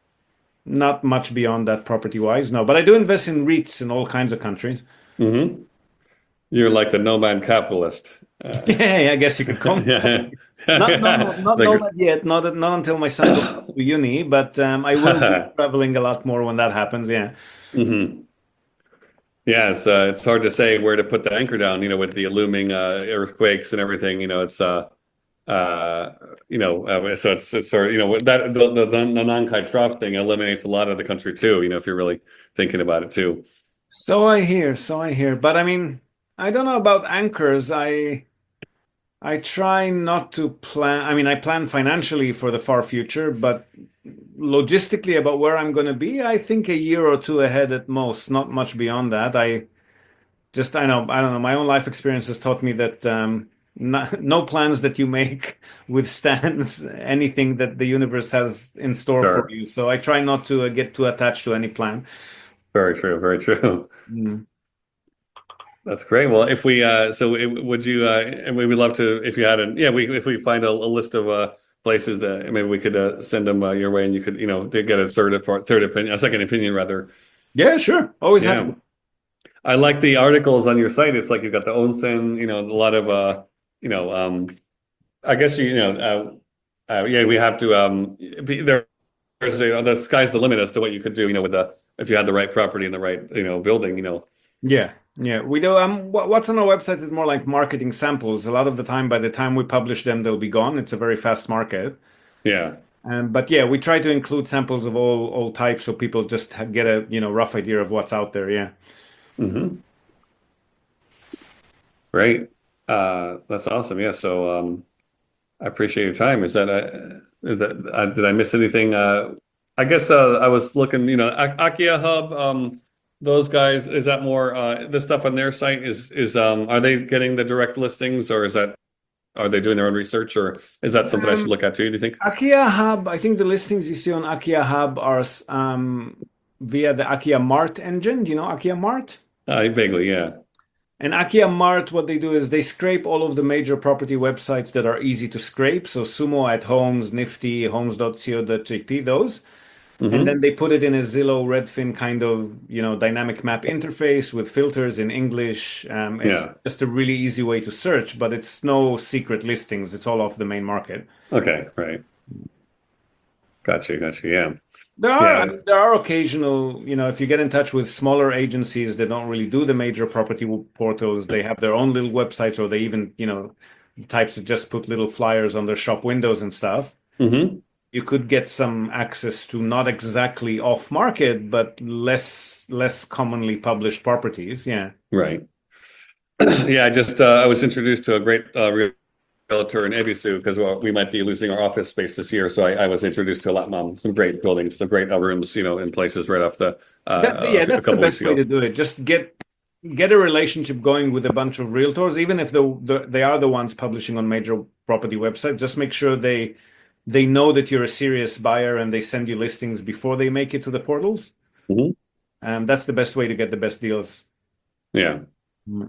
not much beyond that property-wise. No, but I do invest in REITs in all kinds of countries. Mm-hmm. You're like the nomad capitalist. Uh, Yeah, I guess you could call me. yeah. Not, not, not Like- nomad yet, not not until my son goes to uni, but um, I will be traveling a lot more when that happens. Yeah. Mhm. Yeah, it's uh, it's hard to say where to put the anchor down, you know, with the looming uh, earthquakes and everything. You know, it's uh, uh, you know, uh, so it's it's sort of, you know, that the the, the Nankai Trough thing eliminates a lot of the country too. You know, if you're really thinking about it too. So I hear, so I hear. But I mean, I don't know about anchors. I I try not to plan. I mean, I plan financially for the far future, but logistically about where I'm going to be, I think a year or two ahead at most, not much beyond that. I just, I know, I don't know, my own life experience has taught me that um, no, no plans that you make withstands anything that the universe has in store Sure. for you. So I try not to uh, get too attached to any plan. Very true. Very true. Mm. That's great. Well, if we uh, so it, would you uh, and we would love to if you had a yeah we if we find a, a list of uh. places that maybe we could uh, send them uh, your way, and you could, you know, to get a third third opinion, a second opinion rather. Yeah, sure. Always Yeah. happy. I like the articles on your site. It's like you've got the onsen, you know, a lot of, uh, you know, um, I guess you, you know, uh, uh, yeah, we have to. Um, be, there, there's a, the sky's the limit as to what you could do, you know, with the if you had the right property and the right, you know, building, you know. Yeah, yeah. We do. Um, what, what's on our website is more like marketing samples. A lot of the time, by the time we publish them, they'll be gone. It's a very fast market. Yeah. Um, but yeah, we try to include samples of all all types so people just ha- get a you know rough idea of what's out there. Yeah. Mm-hmm. Great. Uh, that's awesome. Yeah. So um, I appreciate your time. Is that, uh, is that uh, did I miss anything? Uh, I guess uh, I was looking, you know, A- Akia Hub, um, those guys, is that more uh, the stuff on their site is is um, are they getting the direct listings, or is that are they doing their own research, or is that something I should Um, look at too, do you think? Akia Hub. I think the listings you see on Akia Hub are um, via the Akia Mart engine. Do you know Akia Mart? Uh, vaguely, yeah. And Akia Mart, what they do is they scrape all of the major property websites that are easy to scrape. So Sumo at Homes, Nifty, homes dot co dot j p, those. Mhm. And then they put it in a Zillow Redfin kind of, you know, dynamic map interface with filters in English. Um, it's Yeah. just a really easy way to search, but it's no secret listings. It's all off the main market. Okay, right. Got you, got you. Yeah. There are, Yeah. I mean, there are occasional, you know, if you get in touch with smaller agencies that don't really do the major property w- portals, they have their own little websites, or they even, you know, types that just put little flyers on their shop windows and stuff. Mm-hmm. You could get some access to not exactly off market, but less less commonly published properties. Yeah. Right. Yeah, I just uh, I was introduced to a great uh, realtor in Ebisu because we might be losing our office space this year. So I, I was introduced to a lot, um, some great buildings, some great uh, rooms, you know, in places right off the. Uh, That- yeah, a that's the couple best weeks way ago. to do it. Just get get a relationship going with a bunch of realtors, even if the, the they are the ones publishing on major property website. Just make sure they they know that you're a serious buyer and they send you listings before they make it to the portals. Mm-hmm. Um, that's the best way to get the best deals. Yeah. Mm.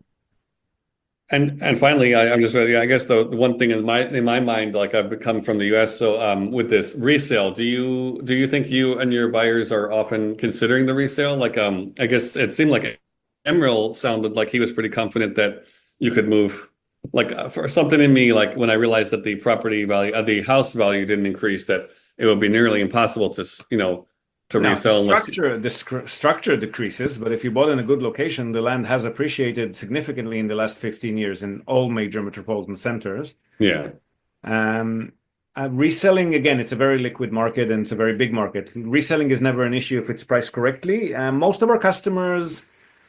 And and finally, I, I'm just I guess the, the one thing in my in my mind, like I've come from the U S, so um, with this resale, do you do you think you and your buyers are often considering the resale? Like um, I guess it seemed like Emeril sounded like he was pretty confident that you could move. Like uh, for something in me, like when I realized that the property value, uh, the house value didn't increase, that it would be nearly impossible to you know. To now, resell the unless... structure the sc- structure decreases, but if you bought in a good location, the land has appreciated significantly in the last fifteen years in all major metropolitan centers. Yeah. Um, uh, reselling, again, it's a very liquid market and it's a very big market. Reselling is never an issue if it's priced correctly. Uh, most of our customers,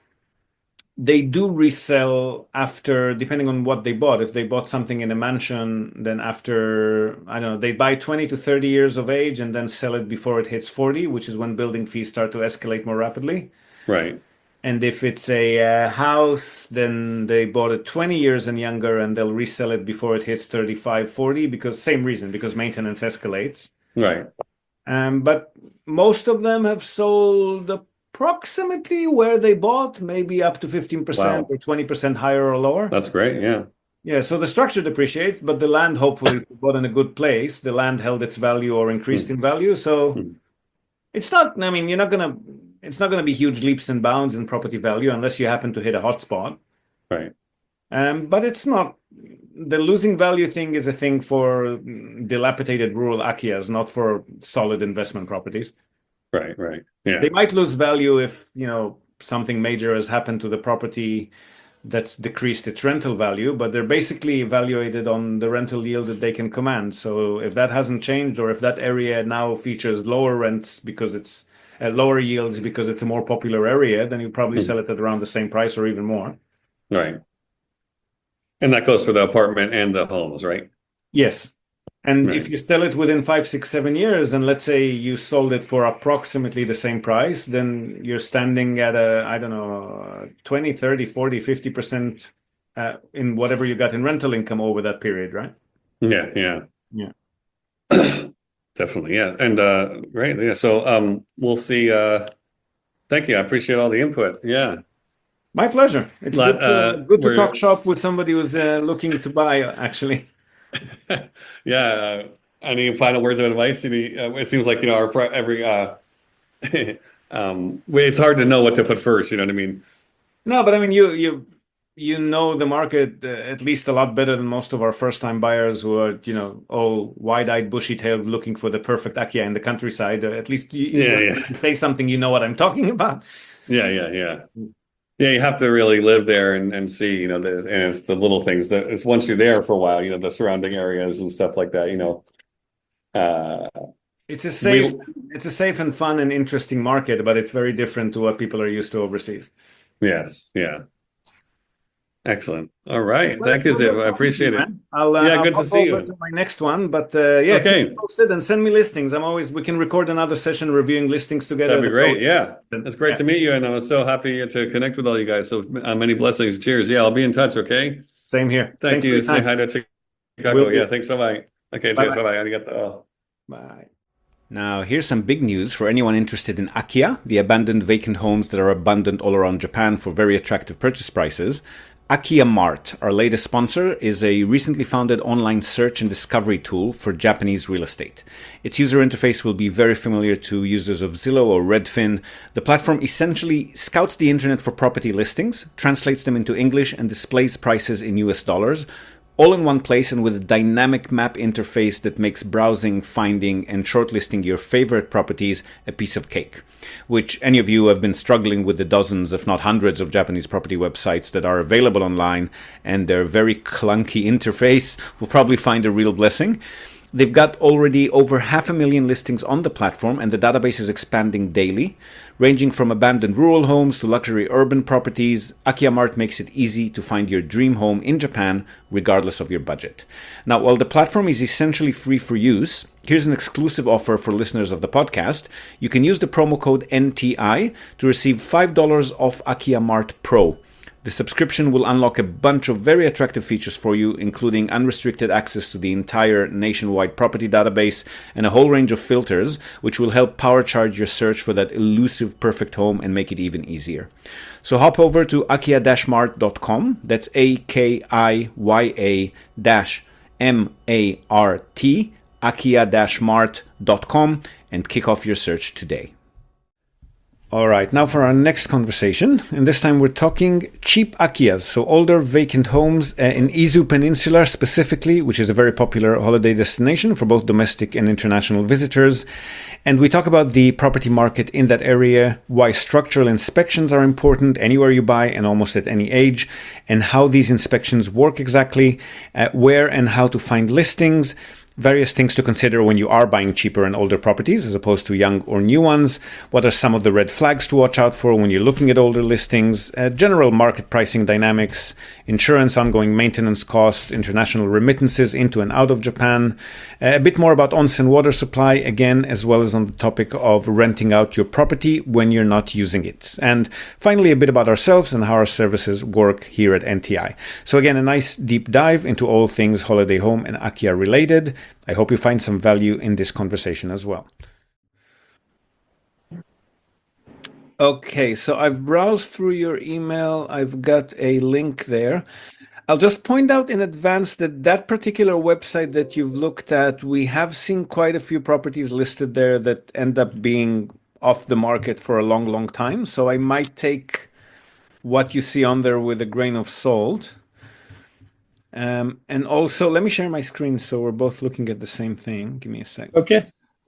they do resell after, depending on what they bought. If they bought something in a mansion, then after, I don't know, they buy twenty to thirty years of age and then sell it before it hits forty, which is when building fees start to escalate more rapidly. Right. And if it's a uh, house, then they bought it twenty years and younger and they'll resell it before it hits thirty-five, forty, because same reason, because maintenance escalates. Right. Um, but most of them have sold approximately where they bought, maybe up to fifteen percent Wow. or twenty percent higher or lower. That's great. Yeah. Yeah, so the structure depreciates, but the land, hopefully, if you bought in a good place, the land held its value or increased Hmm. in value. So Hmm. it's not, I mean, you're not going to, it's not going to be huge leaps and bounds in property value unless you happen to hit a hotspot. Right. Um, but it's not, the losing value thing is a thing for dilapidated rural Akias, not for solid investment properties. Right. Right. Yeah. They might lose value if, you know, something major has happened to the property that's decreased its rental value, but they're basically evaluated on the rental yield that they can command. So if that hasn't changed, or if that area now features lower rents because it's at lower yields because it's a more popular area, then you probably Hmm. sell it at around the same price or even more. Right. And that goes for the apartment and the homes, right? Yes. And Right. if you sell it within five, six, seven years, and let's say you sold it for approximately the same price, then you're standing at a, I don't know, twenty, thirty, forty, fifty percent uh, in whatever you got in rental income over that period, right? Yeah. Yeah. Yeah. Definitely. Yeah. And uh, right. Yeah. So um, we'll see. Uh, thank you. I appreciate all the input. Yeah. My pleasure. It's Lot, good to, uh, good to we're- talk shop with somebody who's uh, looking to buy, actually. Yeah. Uh, any final words of advice? Any, uh, it seems like, you know, our pro- every, uh, um, it's hard to know what to put first. You know what I mean? No, but I mean, you you you know the market uh, at least a lot better than most of our first-time buyers who are, you know, all wide-eyed, bushy-tailed, looking for the perfect Akia in the countryside. Uh, at least you, you Yeah, know, yeah. when I say something, you know what I'm talking about. Yeah. Yeah. Yeah. Yeah. You have to really live there and, and see, you know, the, and it's the little things that it's once you're there for a while, you know, the surrounding areas and stuff like that, you know. Uh, It's a safe, We- it's a safe and fun and interesting market, but it's very different to what people are used to overseas. yes. Yeah. Excellent. All right. Thank you, Ziv. I appreciate it. Man. I'll, uh, Yeah, I'll good to pop see over you. to my next one, but uh, yeah, Okay. keep me posted and send me listings. I'm always, we can record another session reviewing listings together. That'd be That's great. always- Yeah. It's great Yeah. to meet you. And I'm so happy to connect with all you guys. So uh, many blessings. Cheers. Yeah. I'll be in touch. Okay. Same here. Thank Thanks for you. your Say time. hi to Chicago. Will do. Yeah. Thanks so much. Okay. Bye-bye. Cheers. Bye bye. Arigato. Bye. Now, here's some big news for anyone interested in Akia, the abandoned vacant homes that are abundant all around Japan for very attractive purchase prices. Akia Mart, our latest sponsor, is a recently founded online search and discovery tool for Japanese real estate. Its user interface will be very familiar to users of Zillow or Redfin. The platform essentially scouts the internet for property listings, translates them into English, and displays prices in U S dollars, all in one place and with a dynamic map interface that makes browsing, finding, and shortlisting your favorite properties a piece of cake. Which any of you who have been struggling with the dozens, if not hundreds, of Japanese property websites that are available online and their very clunky interface will probably find a real blessing. They've got already over half a million listings on the platform, and the database is expanding daily. Ranging from abandoned rural homes to luxury urban properties, Akia Mart makes it easy to find your dream home in Japan, regardless of your budget. Now, while the platform is essentially free for use, here's an exclusive offer for listeners of the podcast. You can use the promo code N T I to receive five dollars off Akia Mart Pro. The subscription will unlock a bunch of very attractive features for you, including unrestricted access to the entire nationwide property database and a whole range of filters, which will help power charge your search for that elusive perfect home and make it even easier. So hop over to akiya dash mart dot com. That's A K I Y A dash M A R T, akiya dash mart dot com, and kick off your search today. All right, now for our next conversation, and this time we're talking cheap Akiyas, so older vacant homes uh, in Izu Peninsula specifically, which is a very popular holiday destination for both domestic and international visitors. And we talk about the property market in that area, why structural inspections are important anywhere you buy and almost at any age, and how these inspections work exactly, uh, where and how to find listings, various things to consider when you are buying cheaper and older properties as opposed to young or new ones. What are some of the red flags to watch out for when you're looking at older listings? Uh, general market pricing dynamics, insurance, ongoing maintenance costs, international remittances into and out of Japan. Uh, a bit more about onsen water supply, again, as well as on the topic of renting out your property when you're not using it. And finally, a bit about ourselves and how our services work here at N T I. So again, a nice deep dive into all things holiday home and Akiya related. I hope you find some value in this conversation as well. Okay, so I've browsed through your email. I've got a link there. I'll just point out in advance that that particular website that you've looked at, we have seen quite a few properties listed there that end up being off the market for a long, long time. So I might take what you see on there with a grain of salt. Um, and also, let me share my screen so we're both looking at the same thing. Give me a second. Okay.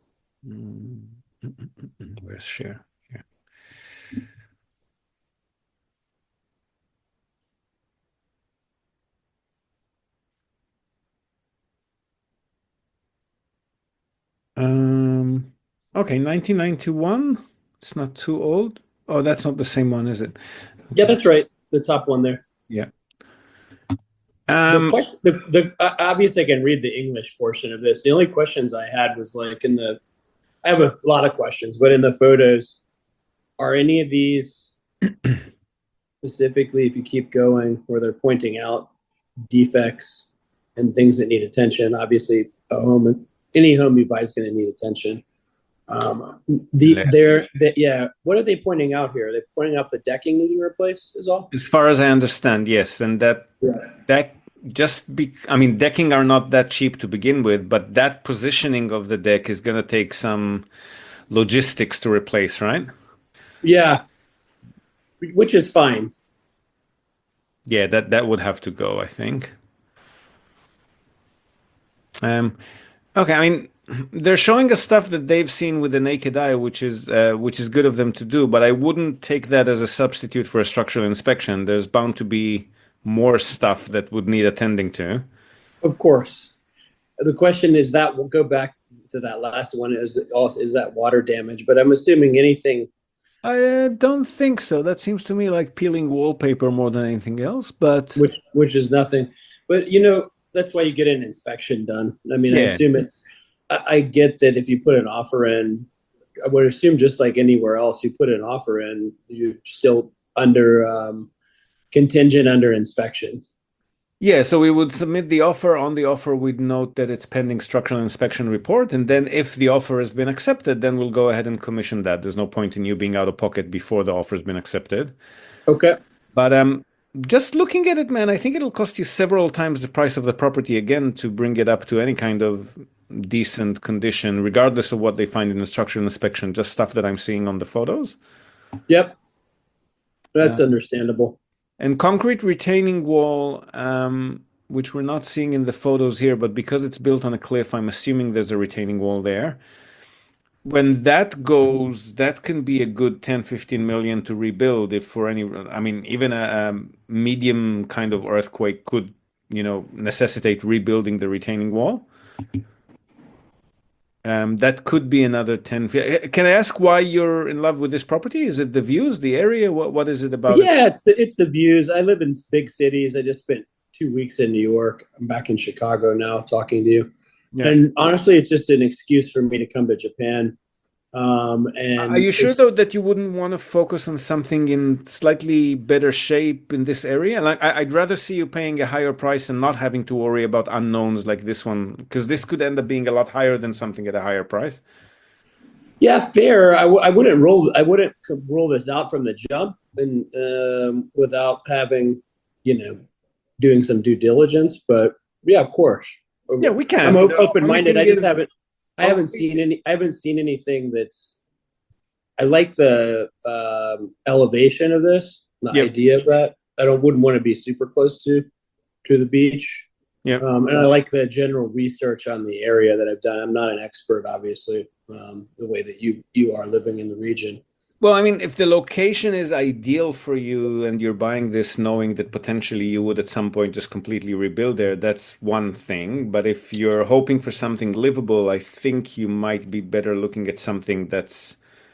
Where's share? Here. Um, okay, nineteen ninety-one. It's not too old. Oh, that's not the same one, is it? Yeah, that's right. The top one there. Yeah. Um, the question, the, the, uh, obviously, I can read the English portion of this. The only questions I had was like in the, I have a lot of questions, but in the photos, are any of these specifically, if you keep going, where they're pointing out defects and things that need attention? Obviously, a home, any home you buy is going to need attention. Um, the they're, they, yeah. What are they pointing out here? Are they pointing out the decking needing replaced? Is all? As far as I understand, yes, and that yeah. that. Just be, I mean, decking are not that cheap to begin with, but that positioning of the deck is going to take some logistics to replace, right? Yeah, which is fine. Yeah, that, that would have to go, I think. Um, okay, I mean, they're showing us stuff that they've seen with the naked eye, which is uh, which is good of them to do, but I wouldn't take that as a substitute for a structural inspection. There's bound to be more stuff that would need attending to. Of course. The question is that we'll go back to that last one is also is that water damage, but I'm assuming anything. I uh, don't think so. That seems to me like peeling wallpaper more than anything else, but which which is nothing. But you know, that's why you get an inspection done. I mean, yeah. I assume it's I, I get that if you put an offer in, I would assume just like anywhere else, you put an offer in, you're still under um contingent under inspection. Yeah, so we would submit the offer. On the offer, we'd note that it's pending structural inspection report. And then if the offer has been accepted, then we'll go ahead and commission that. There's no point in you being out of pocket before the offer has been accepted. Okay. But um, just looking at it, man, I think it'll cost you several times the price of the property again to bring it up to any kind of decent condition, regardless of what they find in the structural inspection, just stuff that I'm seeing on the photos. Yep. That's uh, understandable. And concrete retaining wall, um, which we're not seeing in the photos here, but because it's built on a cliff, I'm assuming there's a retaining wall there. When that goes, that can be a good ten, fifteen million to rebuild if for any, I mean, even a, a medium kind of earthquake could, you know, necessitate rebuilding the retaining wall. Um, that could be another ten. Can I ask why you're in love with this property? Is it the views, the area? What What is it about? Yeah, it? it's the, it's the views. I live in big cities. I just spent two weeks in New York. I'm back in Chicago now talking to you. Yeah. And honestly, it's just an excuse for me to come to Japan. Um, and are you sure though that you wouldn't want to focus on something in slightly better shape in this area? Like I, I'd rather see you paying a higher price and not having to worry about unknowns like this one, because this could end up being a lot higher than something at a higher price. Yeah, fair. I w- I wouldn't roll. I wouldn't roll this out from the jump, and um, without having, you know, doing some due diligence. But yeah, of course. Yeah, we can. I'm o- The only open-minded. thing I just is- haven't. I haven't seen any. I haven't seen anything that's. I like the um, elevation of this. The Yep. idea of that. I don't. Wouldn't want to be super close to, to the beach. Yeah. Um, and I like the general research on the area that I've done. I'm not an expert, obviously, um, the way that you you are living in the region. Well, I mean, if the location is ideal for you and you're buying this knowing that potentially you would at some point just completely rebuild there, that's one thing. But if you're hoping for something livable, I think you might be better looking at something that's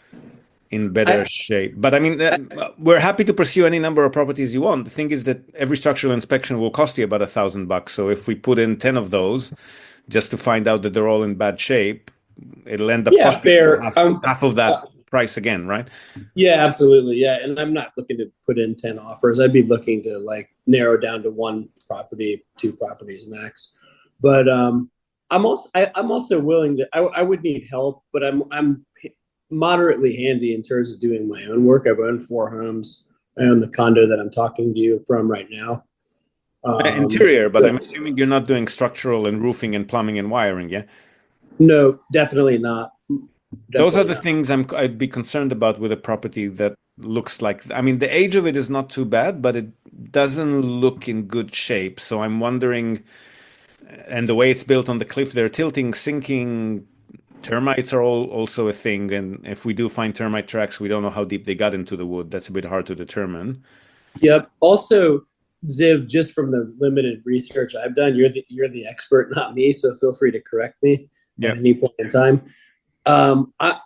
in better I- shape. But I mean, uh, we're happy to pursue any number of properties you want. The thing is that every structural inspection will cost you about a thousand bucks. So if we put in ten of those just to find out that they're all in bad shape, it'll end up Yeah, costing fair. half, Um, half of that uh, price again, right? Yeah, absolutely. Yeah, and I'm not looking to put in ten offers. I'd be looking to like narrow down to one property, two properties max. But um, I'm also I, I'm also willing to. I, I would need help, but I'm I'm moderately handy in terms of doing my own work. I've owned four homes. I own the condo that I'm talking to you from right now. Uh, Um, Interior, but I'm assuming you're not doing structural and roofing and plumbing and wiring, yeah? No, definitely not. Those are the Definitely not. things I'm I'd be concerned about with a property that looks like, I mean, the age of it is not too bad, but it doesn't look in good shape. So I'm wondering, and the way it's built on the cliff, they're tilting, sinking. Termites are all also a thing, and if we do find termite tracks, we don't know how deep they got into the wood. That's a bit hard to determine. Yep. Also, Ziv, just from the limited research I've done, you're the you're the expert, not me. So feel free to correct me Yep. at any point in time. Um, I,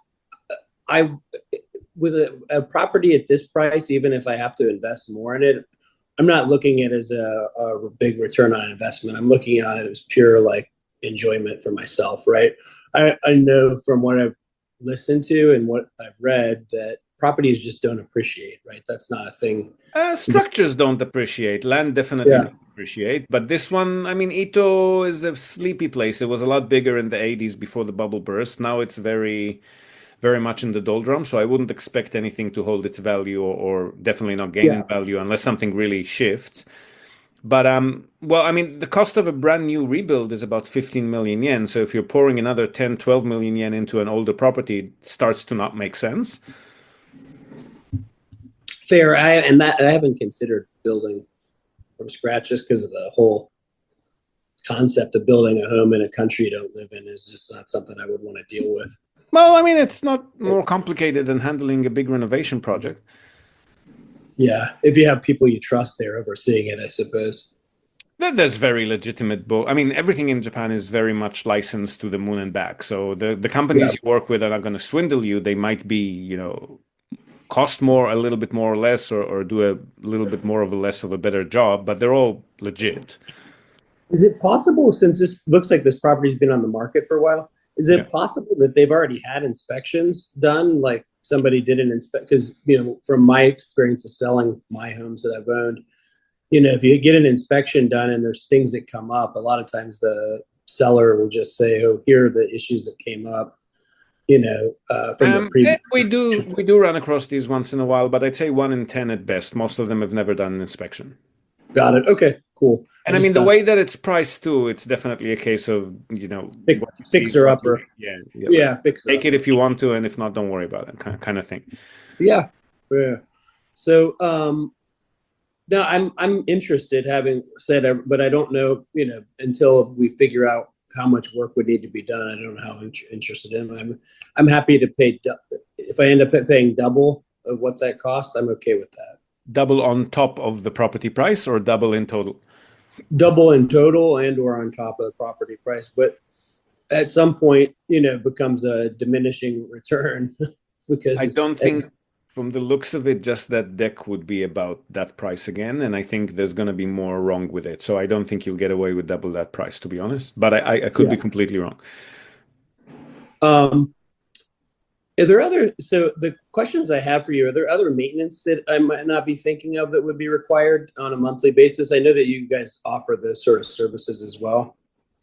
I, with a, a property at this price, even if I have to invest more in it, I'm not looking at it as a, a big return on investment. I'm looking at it as pure like enjoyment for myself, right? I, I know from what I've listened to and what I've read that properties just don't appreciate, right? That's not a thing. Uh, structures don't appreciate. Land definitely Yeah. don't appreciate. But this one, I mean, Ito is a sleepy place. It was a lot bigger in the eighties before the bubble burst. Now it's very, very much in the doldrum. So I wouldn't expect anything to hold its value, or, or definitely not gain in Yeah. value unless something really shifts. But um, well, I mean, the cost of a brand new rebuild is about fifteen million yen. So if you're pouring another ten, twelve million yen into an older property, it starts to not make sense. Fair. I and that I haven't considered building from scratch just because of the whole concept of building a home in a country you don't live in is just not something I would want to deal with. Well, I mean, it's not more complicated than handling a big renovation project. Yeah, if you have people you trust there overseeing it, I suppose. There- There's very legitimate book. I mean, everything in Japan is very much licensed to the moon and back. So the, the companies Yeah. you work with are not going to swindle you. They might be, you know, cost more, a little bit more or less, or, or do a little bit more of a less of a better job, but they're all legit. Is it possible, since this looks like this property's been on the market for a while, is it Yeah. possible that they've already had inspections done? Like somebody did an inspect, because, you know, from my experience of selling my homes that I've owned, you know, if you get an inspection done and there's things that come up, a lot of times the seller will just say, oh, here are the issues that came up, you know, uh, from Um, the previous. eh, we do we do run across these once in a while, but I'd say one in ten at best. Most of them have never done an inspection. Got it. Okay, cool. And I just mean, the thought- way that it's priced too, it's definitely a case of, you know, Fix- what you see is fixer what you upper. get. Yeah, yeah. Yeah, fix Take it if you want to, and if not, don't worry about it, kind of, kind of thing. Yeah, yeah. So um, no, I'm I'm interested, having said, ev- but I don't know, you know, until we figure out how much work would need to be done. I don't know how in- interested in. I'm I'm happy to pay du- if I end up paying double of what that cost. I'm okay with that. Double on top of the property price, or double in total? Double in total and or on top of the property price, but at some point, you know, it becomes a diminishing return because I don't think, from the looks of it, just that deck would be about that price again, and I think there's going to be more wrong with it. So I don't think you'll get away with double that price, to be honest. But I, I, I could be Yeah. completely wrong. Um, Are there other, so the questions I have for you, are there other maintenance that I might not be thinking of that would be required on a monthly basis? I know that you guys offer those sort of services as well.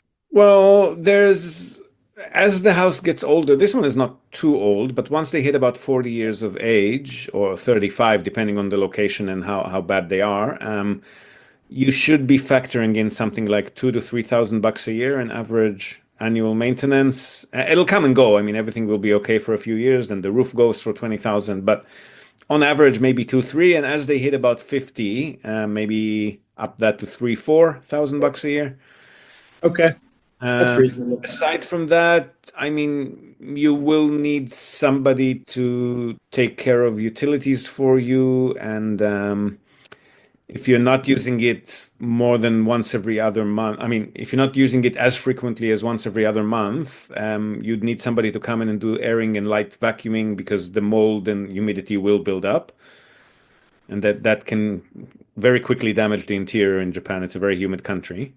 Well, there's, as the house gets older, this one is not too old, but once they hit about forty years of age or thirty-five, depending on the location and how, how bad they are, um, you should be factoring in something like two to three thousand bucks a year in average annual maintenance. Uh, it'll come and go. I mean, everything will be okay for a few years, then the roof goes for twenty thousand, but on average, maybe two, three. And as they hit about fifty, uh, maybe up that to three, four thousand bucks a year. Okay. That's Um, reasonable. aside from that, I mean, you will need somebody to take care of utilities for you. And um, if you're not using it more than once every other month, I mean, if you're not using it as frequently as once every other month, um, you'd need somebody to come in and do airing and light vacuuming because the mold and humidity will build up. And that, that can very quickly damage the interior in Japan. It's a very humid country.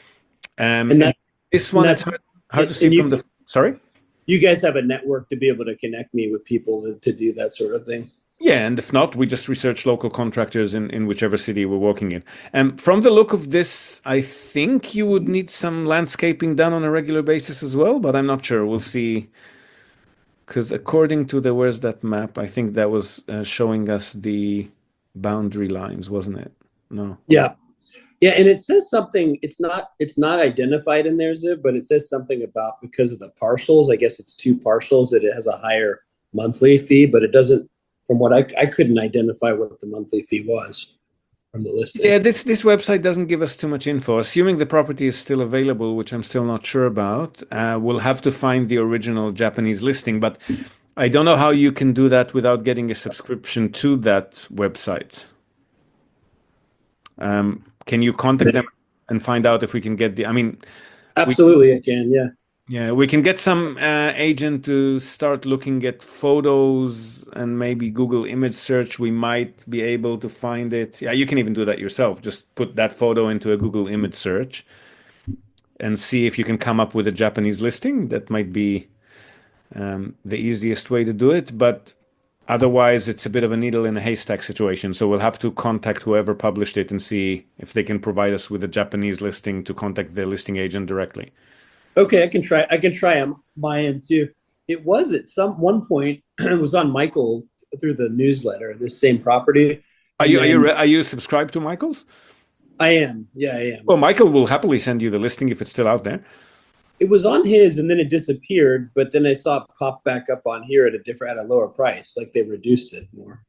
Um, And that, this one, it's that's- hard, hard to and see you- from the, sorry? you guys have a network to be able to connect me with people to, to do that sort of thing. Yeah, and if not, we just research local contractors in, in whichever city we're working in. And um, from the look of this, I think you would need some landscaping done on a regular basis as well, but I'm not sure. We'll see. Because according to the, where's that map? I think that was uh, showing us the boundary lines, wasn't it? No. Yeah. Yeah, and it says something, it's not it's not identified in there, Ziv, but it says something about because of the partials, I guess it's two partials, that it has a higher monthly fee, but it doesn't, from what I, I couldn't identify what the monthly fee was from the listing. Yeah, this, this website doesn't give us too much info. Assuming the property is still available, which I'm still not sure about, uh, we'll have to find the original Japanese listing, but I don't know how you can do that without getting a subscription to that website. Um, Can you contact them and find out if we can get the, I mean, Absolutely, I can, yeah. yeah, we can get some uh, agent to start looking at photos and maybe Google image search. We might be able to find it. Yeah, you can even do that yourself. Just put that photo into a Google image search and see if you can come up with a Japanese listing. That might be um, the easiest way to do it. But otherwise, it's a bit of a needle in a haystack situation. So we'll have to contact whoever published it and see if they can provide us with a Japanese listing to contact the listing agent directly. Okay, I can try. I can try on my end too. It was at some one point. It was on Michael through the newsletter. This same property. Are you And are you then- are you subscribed to Michael's? I am. Yeah, I am. Well, Michael will happily send you the listing if it's still out there. It was on his, and then it disappeared. But then I saw it pop back up on here at a different, at a lower price. Like they reduced it more.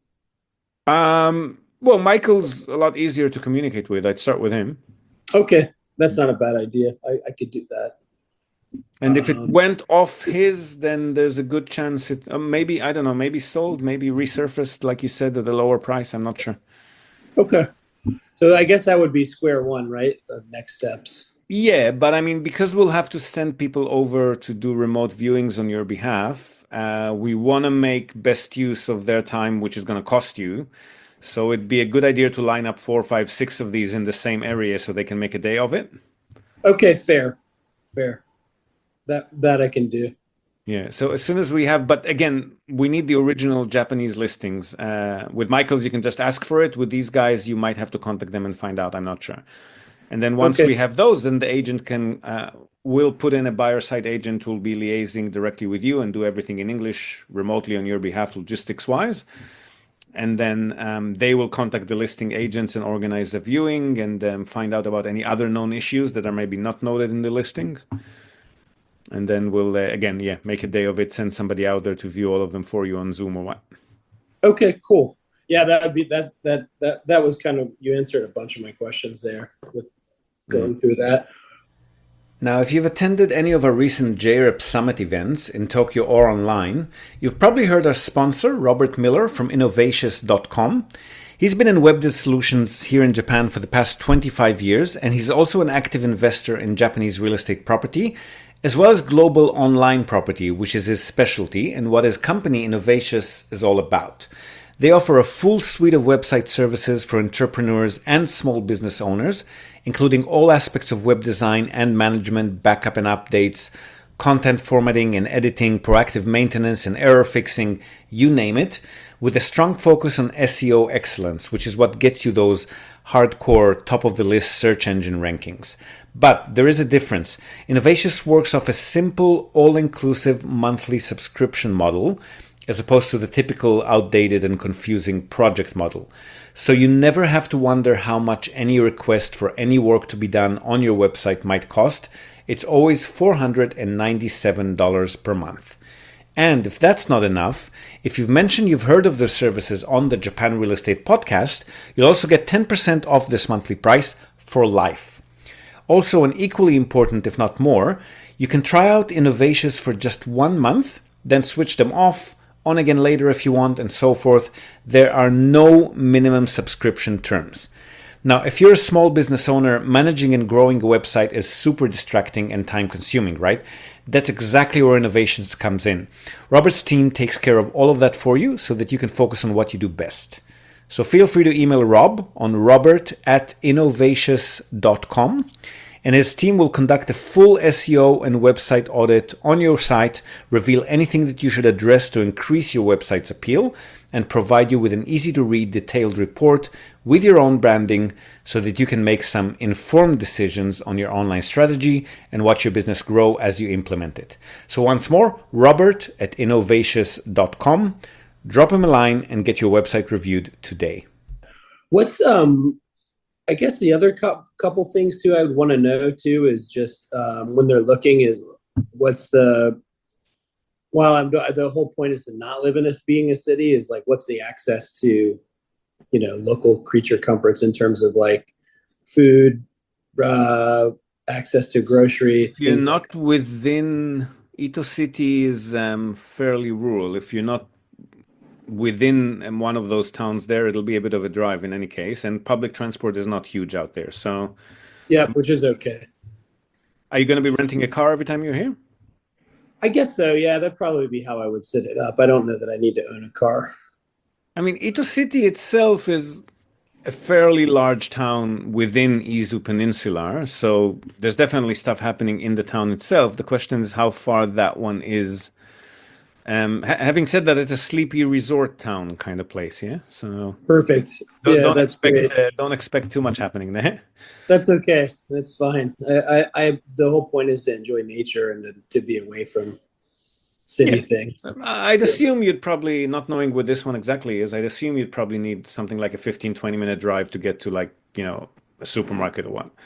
Um, well, Michael's a lot easier to communicate with. I'd start with him. Okay, that's not a bad idea. I, I could do that. And if it Um, went off his, then there's a good chance it uh, maybe, I don't know, maybe sold, maybe resurfaced, like you said, at a lower price. I'm not sure. Okay. So I guess that would be square one, right? The next steps. Yeah, but I mean, because we'll have to send people over to do remote viewings on your behalf, uh, we want to make best use of their time, which is going to cost you. So it'd be a good idea to line up four, five, six of these in the same area so they can make a day of it. Okay, fair, fair. That that I can do. Yeah, so as soon as we have, but again, we need the original Japanese listings. Uh, with Michael's, you can just ask for it. With these guys, you might have to contact them and find out. I'm not sure. And then once Okay. we have those, then the agent can, uh, we'll put in a buyer side agent who will be liaising directly with you and do everything in English remotely on your behalf, logistics wise. And then um, they will contact the listing agents and organize a viewing and um, find out about any other known issues that are maybe not noted in the listing. And then we'll, uh, again, yeah, make a day of it, send somebody out there to view all of them for you on Zoom or what. Okay, cool. Yeah, that would be that that that that was kind of, you answered a bunch of my questions there with going through that. Now, if you've attended any of our recent J R I P Summit events in Tokyo or online, you've probably heard our sponsor, Robert Miller from Innovatius dot com. He's been in web solutions here in Japan for the past twenty-five years, and he's also an active investor in Japanese real estate property, as well as global online property, which is his specialty and what his company Innovatius is all about. They offer a full suite of website services for entrepreneurs and small business owners, including all aspects of web design and management, backup and updates, content formatting and editing, proactive maintenance and error fixing, you name it, with a strong focus on S E O excellence, which is what gets you those hardcore top of the list search engine rankings. But there is a difference. Innovations works off a simple, all-inclusive monthly subscription model, as opposed to the typical outdated and confusing project model. So you never have to wonder how much any request for any work to be done on your website might cost. It's always four hundred ninety-seven dollars per month. And if that's not enough, if you've mentioned you've heard of the services on the Japan Real Estate Podcast, you'll also get ten percent off this monthly price for life. Also, and equally important, if not more, you can try out Innovations for just one month, then switch them off, on again later if you want, and so forth. There are no minimum subscription terms. Now, if you're a small business owner, managing and growing a website is super distracting and time consuming, right? That's exactly where Innovations comes in. Robert's team takes care of all of that for you so that you can focus on what you do best. So feel free to email Rob on robert at innovations dot com, and his team will conduct a full S E O and website audit on your site, reveal anything that you should address to increase your website's appeal, and provide you with an easy-to-read detailed report with your own branding so that you can make some informed decisions on your online strategy and watch your business grow as you implement it. So once more, Robert at innovations dot com. Drop him a line and get your website reviewed today. What's, um, I guess the other co- couple things too I would want to know too is just um, when they're looking is what's the, well, I'm, the whole point is to not live in a, being a city is like, what's the access to, you know, local creature comforts in terms of like food, uh, access to grocery. If you're not like within, Ito City is um, fairly rural. If you're not within one of those towns there, it'll be a bit of a drive in any case, and public transport is not huge out there. So yeah, which is okay. Are you going to be renting a car every time you're here? I guess so. Yeah, that'd probably be how I would set it up. I don't know that I need to own a car. I mean, Ito City itself is a fairly large town within Izu Peninsula, so there's definitely stuff happening in the town itself. The question is how far that one is. Um, ha- having said that, it's a sleepy resort town kind of place, yeah. So perfect. Don't, yeah, don't that's expect uh, don't expect too much happening there. That's okay. That's fine. I, I, I the whole point is to enjoy nature and to, to be away from city yeah. things. I'd assume you'd probably, not knowing what this one exactly is, I'd assume you'd probably need something like a fifteen, twenty minute drive to get to like, you know, a supermarket or what.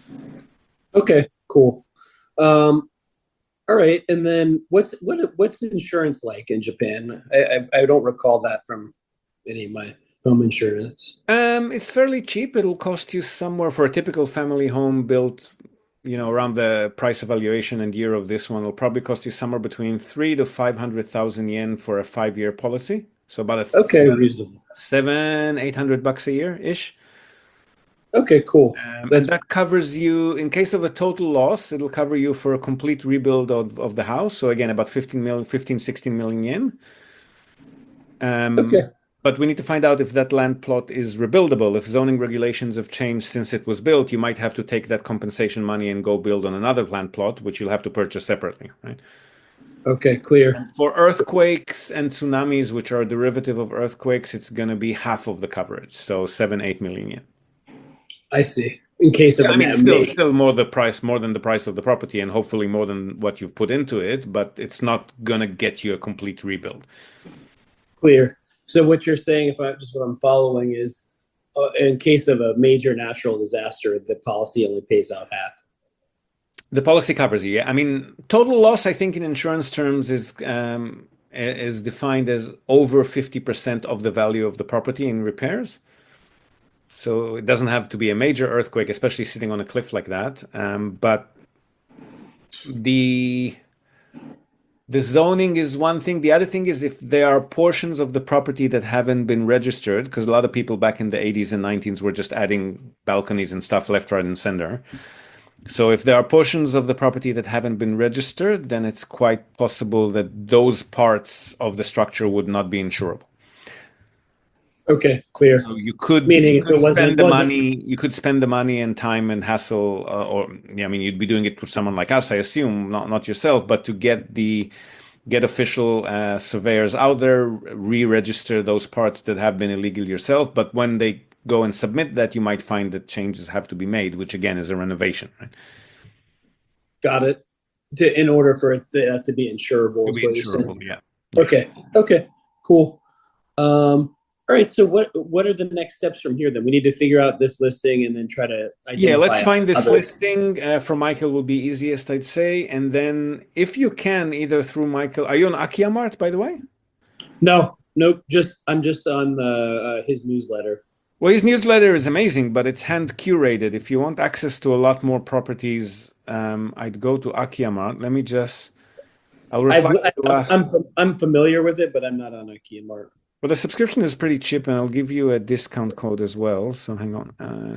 Okay, cool. Um, all right. And then what's, what, what's insurance like in Japan? I, I, I don't recall that from any of my home insurance. Um, it's fairly cheap. It'll cost you somewhere for a typical family home built, you know, around the price evaluation and year of this one. It'll probably cost you somewhere between three to five hundred thousand yen for a five-year policy. So about a okay, reasonable. Seven, eight hundred bucks a year ish. Okay, cool. Um, and that covers you in case of a total loss. It'll cover you for a complete rebuild of, of the house. So again, about fifteen million, fifteen, sixteen million yen. Um, okay. But we need to find out if that land plot is rebuildable. If zoning regulations have changed since it was built, you might have to take that compensation money and go build on another land plot, which you'll have to purchase separately, right? Okay, clear. And for earthquakes and tsunamis, which are a derivative of earthquakes, it's going to be half of the coverage, so seven, eight million yen. I see. In case of, yeah, I mean, still, still more the price, more than the price of the property, and hopefully more than what you've put into it. But it's not going to get you a complete rebuild. Clear. So what you're saying, if I just what I'm following is, uh, in case of a major natural disaster, the policy only pays out half. The policy covers you. Yeah, I mean, total loss, I think, in insurance terms is um, is defined as over fifty percent of the value of the property in repairs. So it doesn't have to be a major earthquake, especially sitting on a cliff like that. Um, but the The zoning is one thing. The other thing is if there are portions of the property that haven't been registered, because a lot of people back in the eighties and nineties were just adding balconies and stuff left, right, and center. So if there are portions of the property that haven't been registered, then it's quite possible that those parts of the structure would not be insurable. Okay, clear. So you could, Meaning you if could it wasn't- spend the wasn't- money, you could spend the money and time and hassle, uh, or yeah, I mean, you'd be doing it with someone like us, I assume, not not yourself, but to get the get official uh, surveyors out there, re-register those parts that have been illegal yourself. But when they go and submit that, you might find that changes have to be made, which again is a renovation, right? Got it. To, in order for it to, uh, to be insurable. To is be what you're saying. insurable, yeah. Okay. Okay. Cool. Um, all right. So what what are the next steps from here? Then we need to figure out this listing and then try to identify. Yeah, let's find this other- listing uh, for Michael will be easiest, I'd say. And then if you can, either through Michael, are you on Akiamart, by the way? No, nope. Just I'm just on the, uh, his newsletter. Well, his newsletter is amazing, but it's hand curated. If you want access to a lot more properties, um, I'd go to Akiamart. Let me just, I'll reply I've, to I, the last. I'm I'm familiar with it, but I'm not on Akiamart. Well, the subscription is pretty cheap, and I'll give you a discount code as well. So hang on. Uh,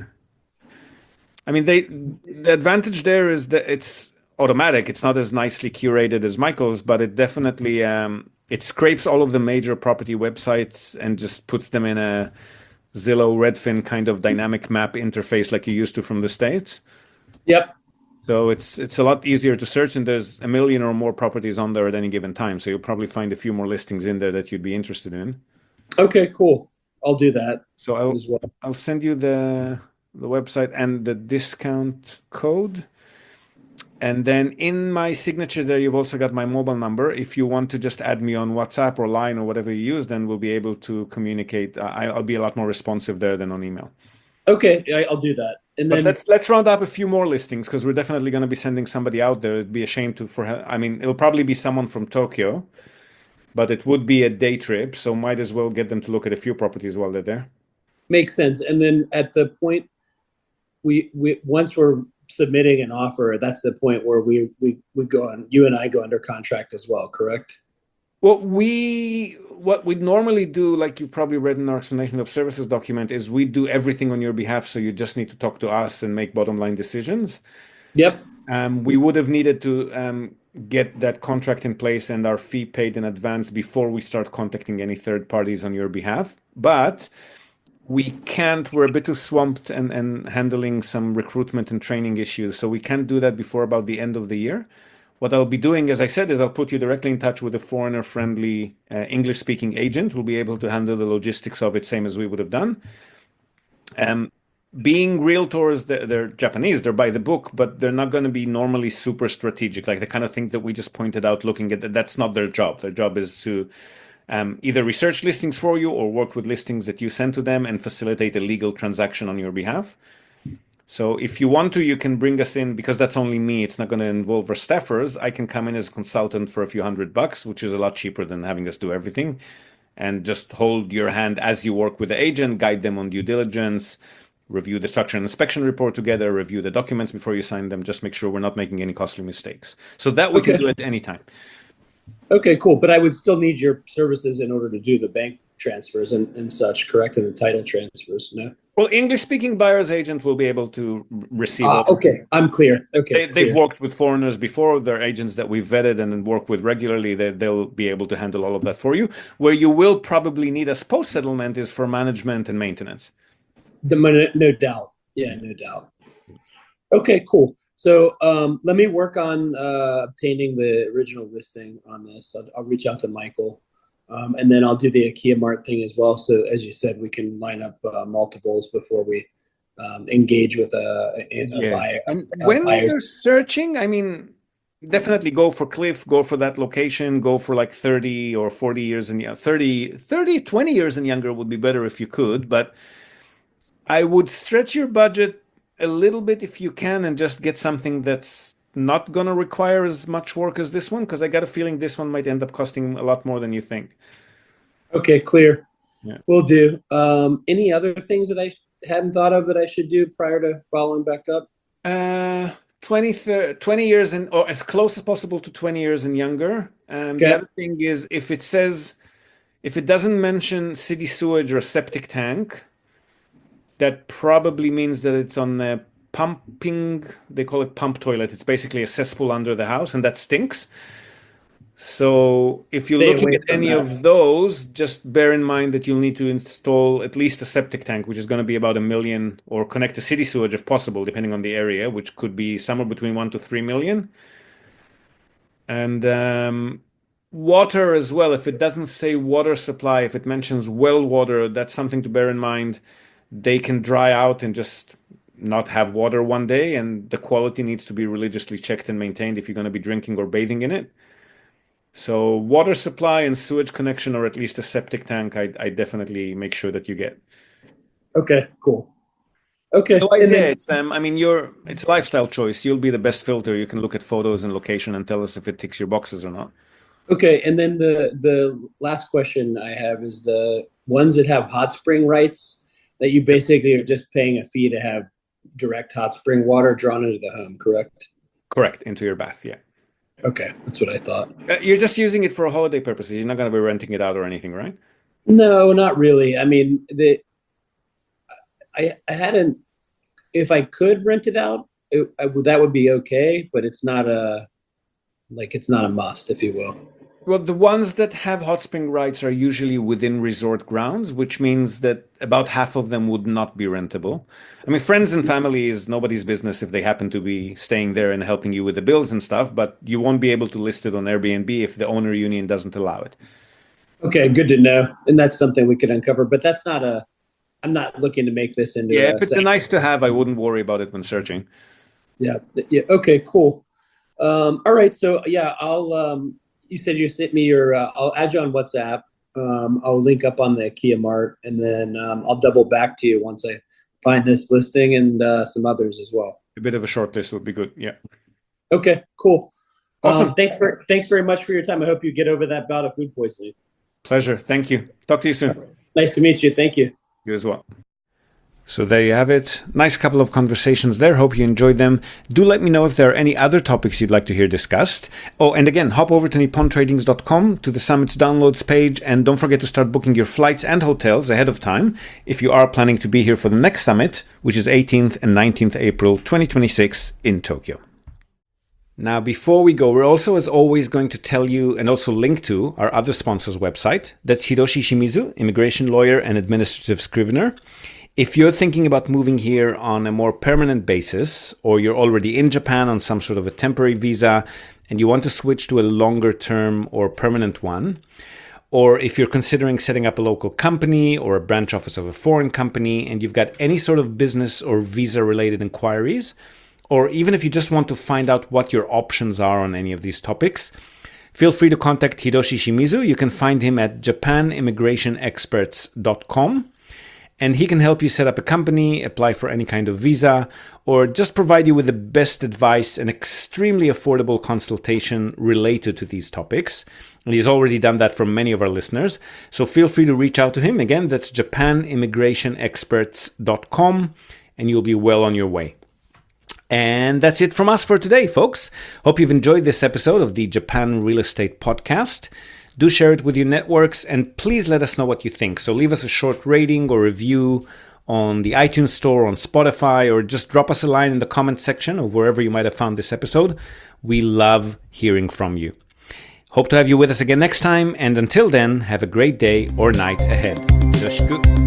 I mean, they the advantage there is that it's automatic. It's not as nicely curated as Michael's, but it definitely um, it scrapes all of the major property websites and just puts them in a Zillow, Redfin kind of dynamic map interface like you used to from the States. Yep. So it's it's a lot easier to search, and there's a million or more properties on there at any given time. So you'll probably find a few more listings in there that you'd be interested in. Okay. Cool. I'll do that So I'll as well. I'll send you the the website and the discount code. And then in my signature there, you've also got my mobile number. If you want to just add me on WhatsApp or Line or whatever you use, then we'll be able to communicate. I, I'll be a lot more responsive there than on email. Okay, I, I'll do that. And But then let's let's round up a few more listings because we're definitely going to be sending somebody out there. It'd be a shame to for I mean, it'll probably be someone from Tokyo, but it would be a day trip, so might as well get them to look at a few properties while they're there. makes sense. And then at the point we we once we're submitting an offer, that's the point where we we we go on. You and I go under contract as well, correct? Well, we what we normally do, like you probably read in our explanation of services document, is we do everything on your behalf. So you just need to talk to us and make bottom line decisions. Yep. Um, we would have needed to um, get that contract in place and our fee paid in advance before we start contacting any third parties on your behalf. But we can't, we're a bit too swamped and, and handling some recruitment and training issues. So we can't do that before about the end of the year. What I'll be doing, as I said, is I'll put you directly in touch with a foreigner-friendly uh, English-speaking agent who'll be able to handle the logistics of it, same as we would have done. Um, being realtors, they're, they're Japanese, they're by the book, but they're not going to be normally super strategic, like the kind of things that we just pointed out looking at. That's not their job. Their job is to um, either research listings for you or work with listings that you send to them and facilitate a legal transaction on your behalf. So if you want to, you can bring us in, because that's only me. It's not going to involve our staffers. I can come in as a consultant for a few hundred bucks, which is a lot cheaper than having us do everything, and just hold your hand as you work with the agent, guide them on due diligence, review the structure and inspection report together, review the documents before you sign them, just make sure we're not making any costly mistakes. So that we Okay. can do at any time. Okay, cool. But I would still need your services in order to do the bank transfers and, and such, correct? And the title transfers, no? Well, English-speaking buyer's agent will be able to receive. Ah, all- okay, I'm clear. Okay, They, they've clear. worked with foreigners before. They're agents that we've vetted and work with regularly. They, they'll be able to handle all of that for you. Where you will probably need us post-settlement is for management and maintenance. The money, no doubt. Yeah, no doubt. Okay, cool. So um, let me work on uh, obtaining the original listing on this. I'll, I'll reach out to Michael, um, and then I'll do the Akiamart thing as well. So as you said, we can line up uh, multiples before we um, engage with a, a, a Yeah. buyer. And a when buyer. you're searching, I mean, definitely go for Cliff, go for that location, go for like thirty or forty years and yeah, thirty, thirty, twenty years and younger would be better if you could, but I would stretch your budget a little bit if you can and just get something that's not going to require as much work as this one, because I got a feeling this one might end up costing a lot more than you think. Okay, clear. Yeah. Will do. Um, any other things that I hadn't thought of that I should do prior to following back up? Uh, twenty, thirty, twenty years and or as close as possible to twenty years and younger. Um, Okay. The other thing is if it says, if it doesn't mention city sewage or septic tank, that probably means that it's on a pumping, they call it pump toilet. It's basically a cesspool under the house, and that stinks. So if you're Stay looking away at from any that. of those, just bear in mind that you'll need to install at least a septic tank, which is going to be about a million, or connect to city sewage if possible, depending on the area, which could be somewhere between one to three million. And um, water as well. If it doesn't say water supply, if it mentions well water, that's something to bear in mind. They can dry out and just not have water one day, and the quality needs to be religiously checked and maintained if you're going to be drinking or bathing in it. So water supply and sewage connection, or at least a septic tank, I, I definitely make sure that you get. Okay, cool. Okay. Otherwise, and yeah, then- it's um, I mean, you're it's a lifestyle choice. You'll be the best filter. You can look at photos and location and tell us if it ticks your boxes or not. Okay, and then the the last question I have is the ones that have hot spring rights that you basically are just paying a fee to have direct hot spring water drawn into the home, correct? Correct, into your bath, yeah. Okay, that's what I thought. Uh, you're just using it for holiday purposes. You're not going to be renting it out or anything, right? No, not really. I mean, the I I hadn't. If I could rent it out, it, I, would- that would be okay. But it's not a like it's not a must, if you will. Well, the ones that have hot spring rights are usually within resort grounds, which means that about half of them would not be rentable. I mean, friends and family is nobody's business if they happen to be staying there and helping you with the bills and stuff, but you won't be able to list it on Airbnb if the owner union doesn't allow it. Okay, good to know, and that's something we could uncover. But that's not a. I'm not looking to make this into. Yeah, a if it's a nice to have, I wouldn't worry about it when searching. Yeah. Yeah. Okay. Cool. Um, all right. So yeah, I'll. Um, you said you sent me your. Uh, I'll add you on WhatsApp. Um, I'll link up on the Kia Mart, and then um, I'll double back to you once I find this listing and uh, some others as well. A bit of a short list would be good. Yeah. Okay. Cool. Awesome. Um, thanks for thanks very much for your time. I hope you get over that bout of food poisoning. Pleasure. Thank you. Talk to you soon. Nice to meet you. Thank you. You as well. So there you have it. Nice couple of conversations there. Hope you enjoyed them. Do let me know if there are any other topics you'd like to hear discussed. Oh, and again, hop over to nippon tradings dot com to the Summit's downloads page, and don't forget to start booking your flights and hotels ahead of time if you are planning to be here for the next summit, which is eighteenth and nineteenth April twenty twenty-six in Tokyo. Now, before we go, we're also, as always, going to tell you and also link to our other sponsor's website. That's Hiroshi Shimizu, immigration lawyer and administrative scrivener. If you're thinking about moving here on a more permanent basis, or you're already in Japan on some sort of a temporary visa and you want to switch to a longer term or permanent one, or if you're considering setting up a local company or a branch office of a foreign company and you've got any sort of business or visa related inquiries, or even if you just want to find out what your options are on any of these topics, feel free to contact Hiroshi Shimizu. You can find him at japan immigration experts dot com. And he can help you set up a company, apply for any kind of visa, or just provide you with the best advice and extremely affordable consultation related to these topics. And he's already done that for many of our listeners. So feel free to reach out to him. Again, that's japan immigration experts dot com, and you'll be well on your way. And that's it from us for today, folks. Hope you've enjoyed this episode of the Japan Real Estate Podcast. Do share it with your networks, and please let us know what you think. So leave us a short rating or review on the iTunes Store, on Spotify, or just drop us a line in the comment section or wherever you might have found this episode. We love hearing from you. Hope to have you with us again next time, and until then, have a great day or night ahead. Yoroshiku.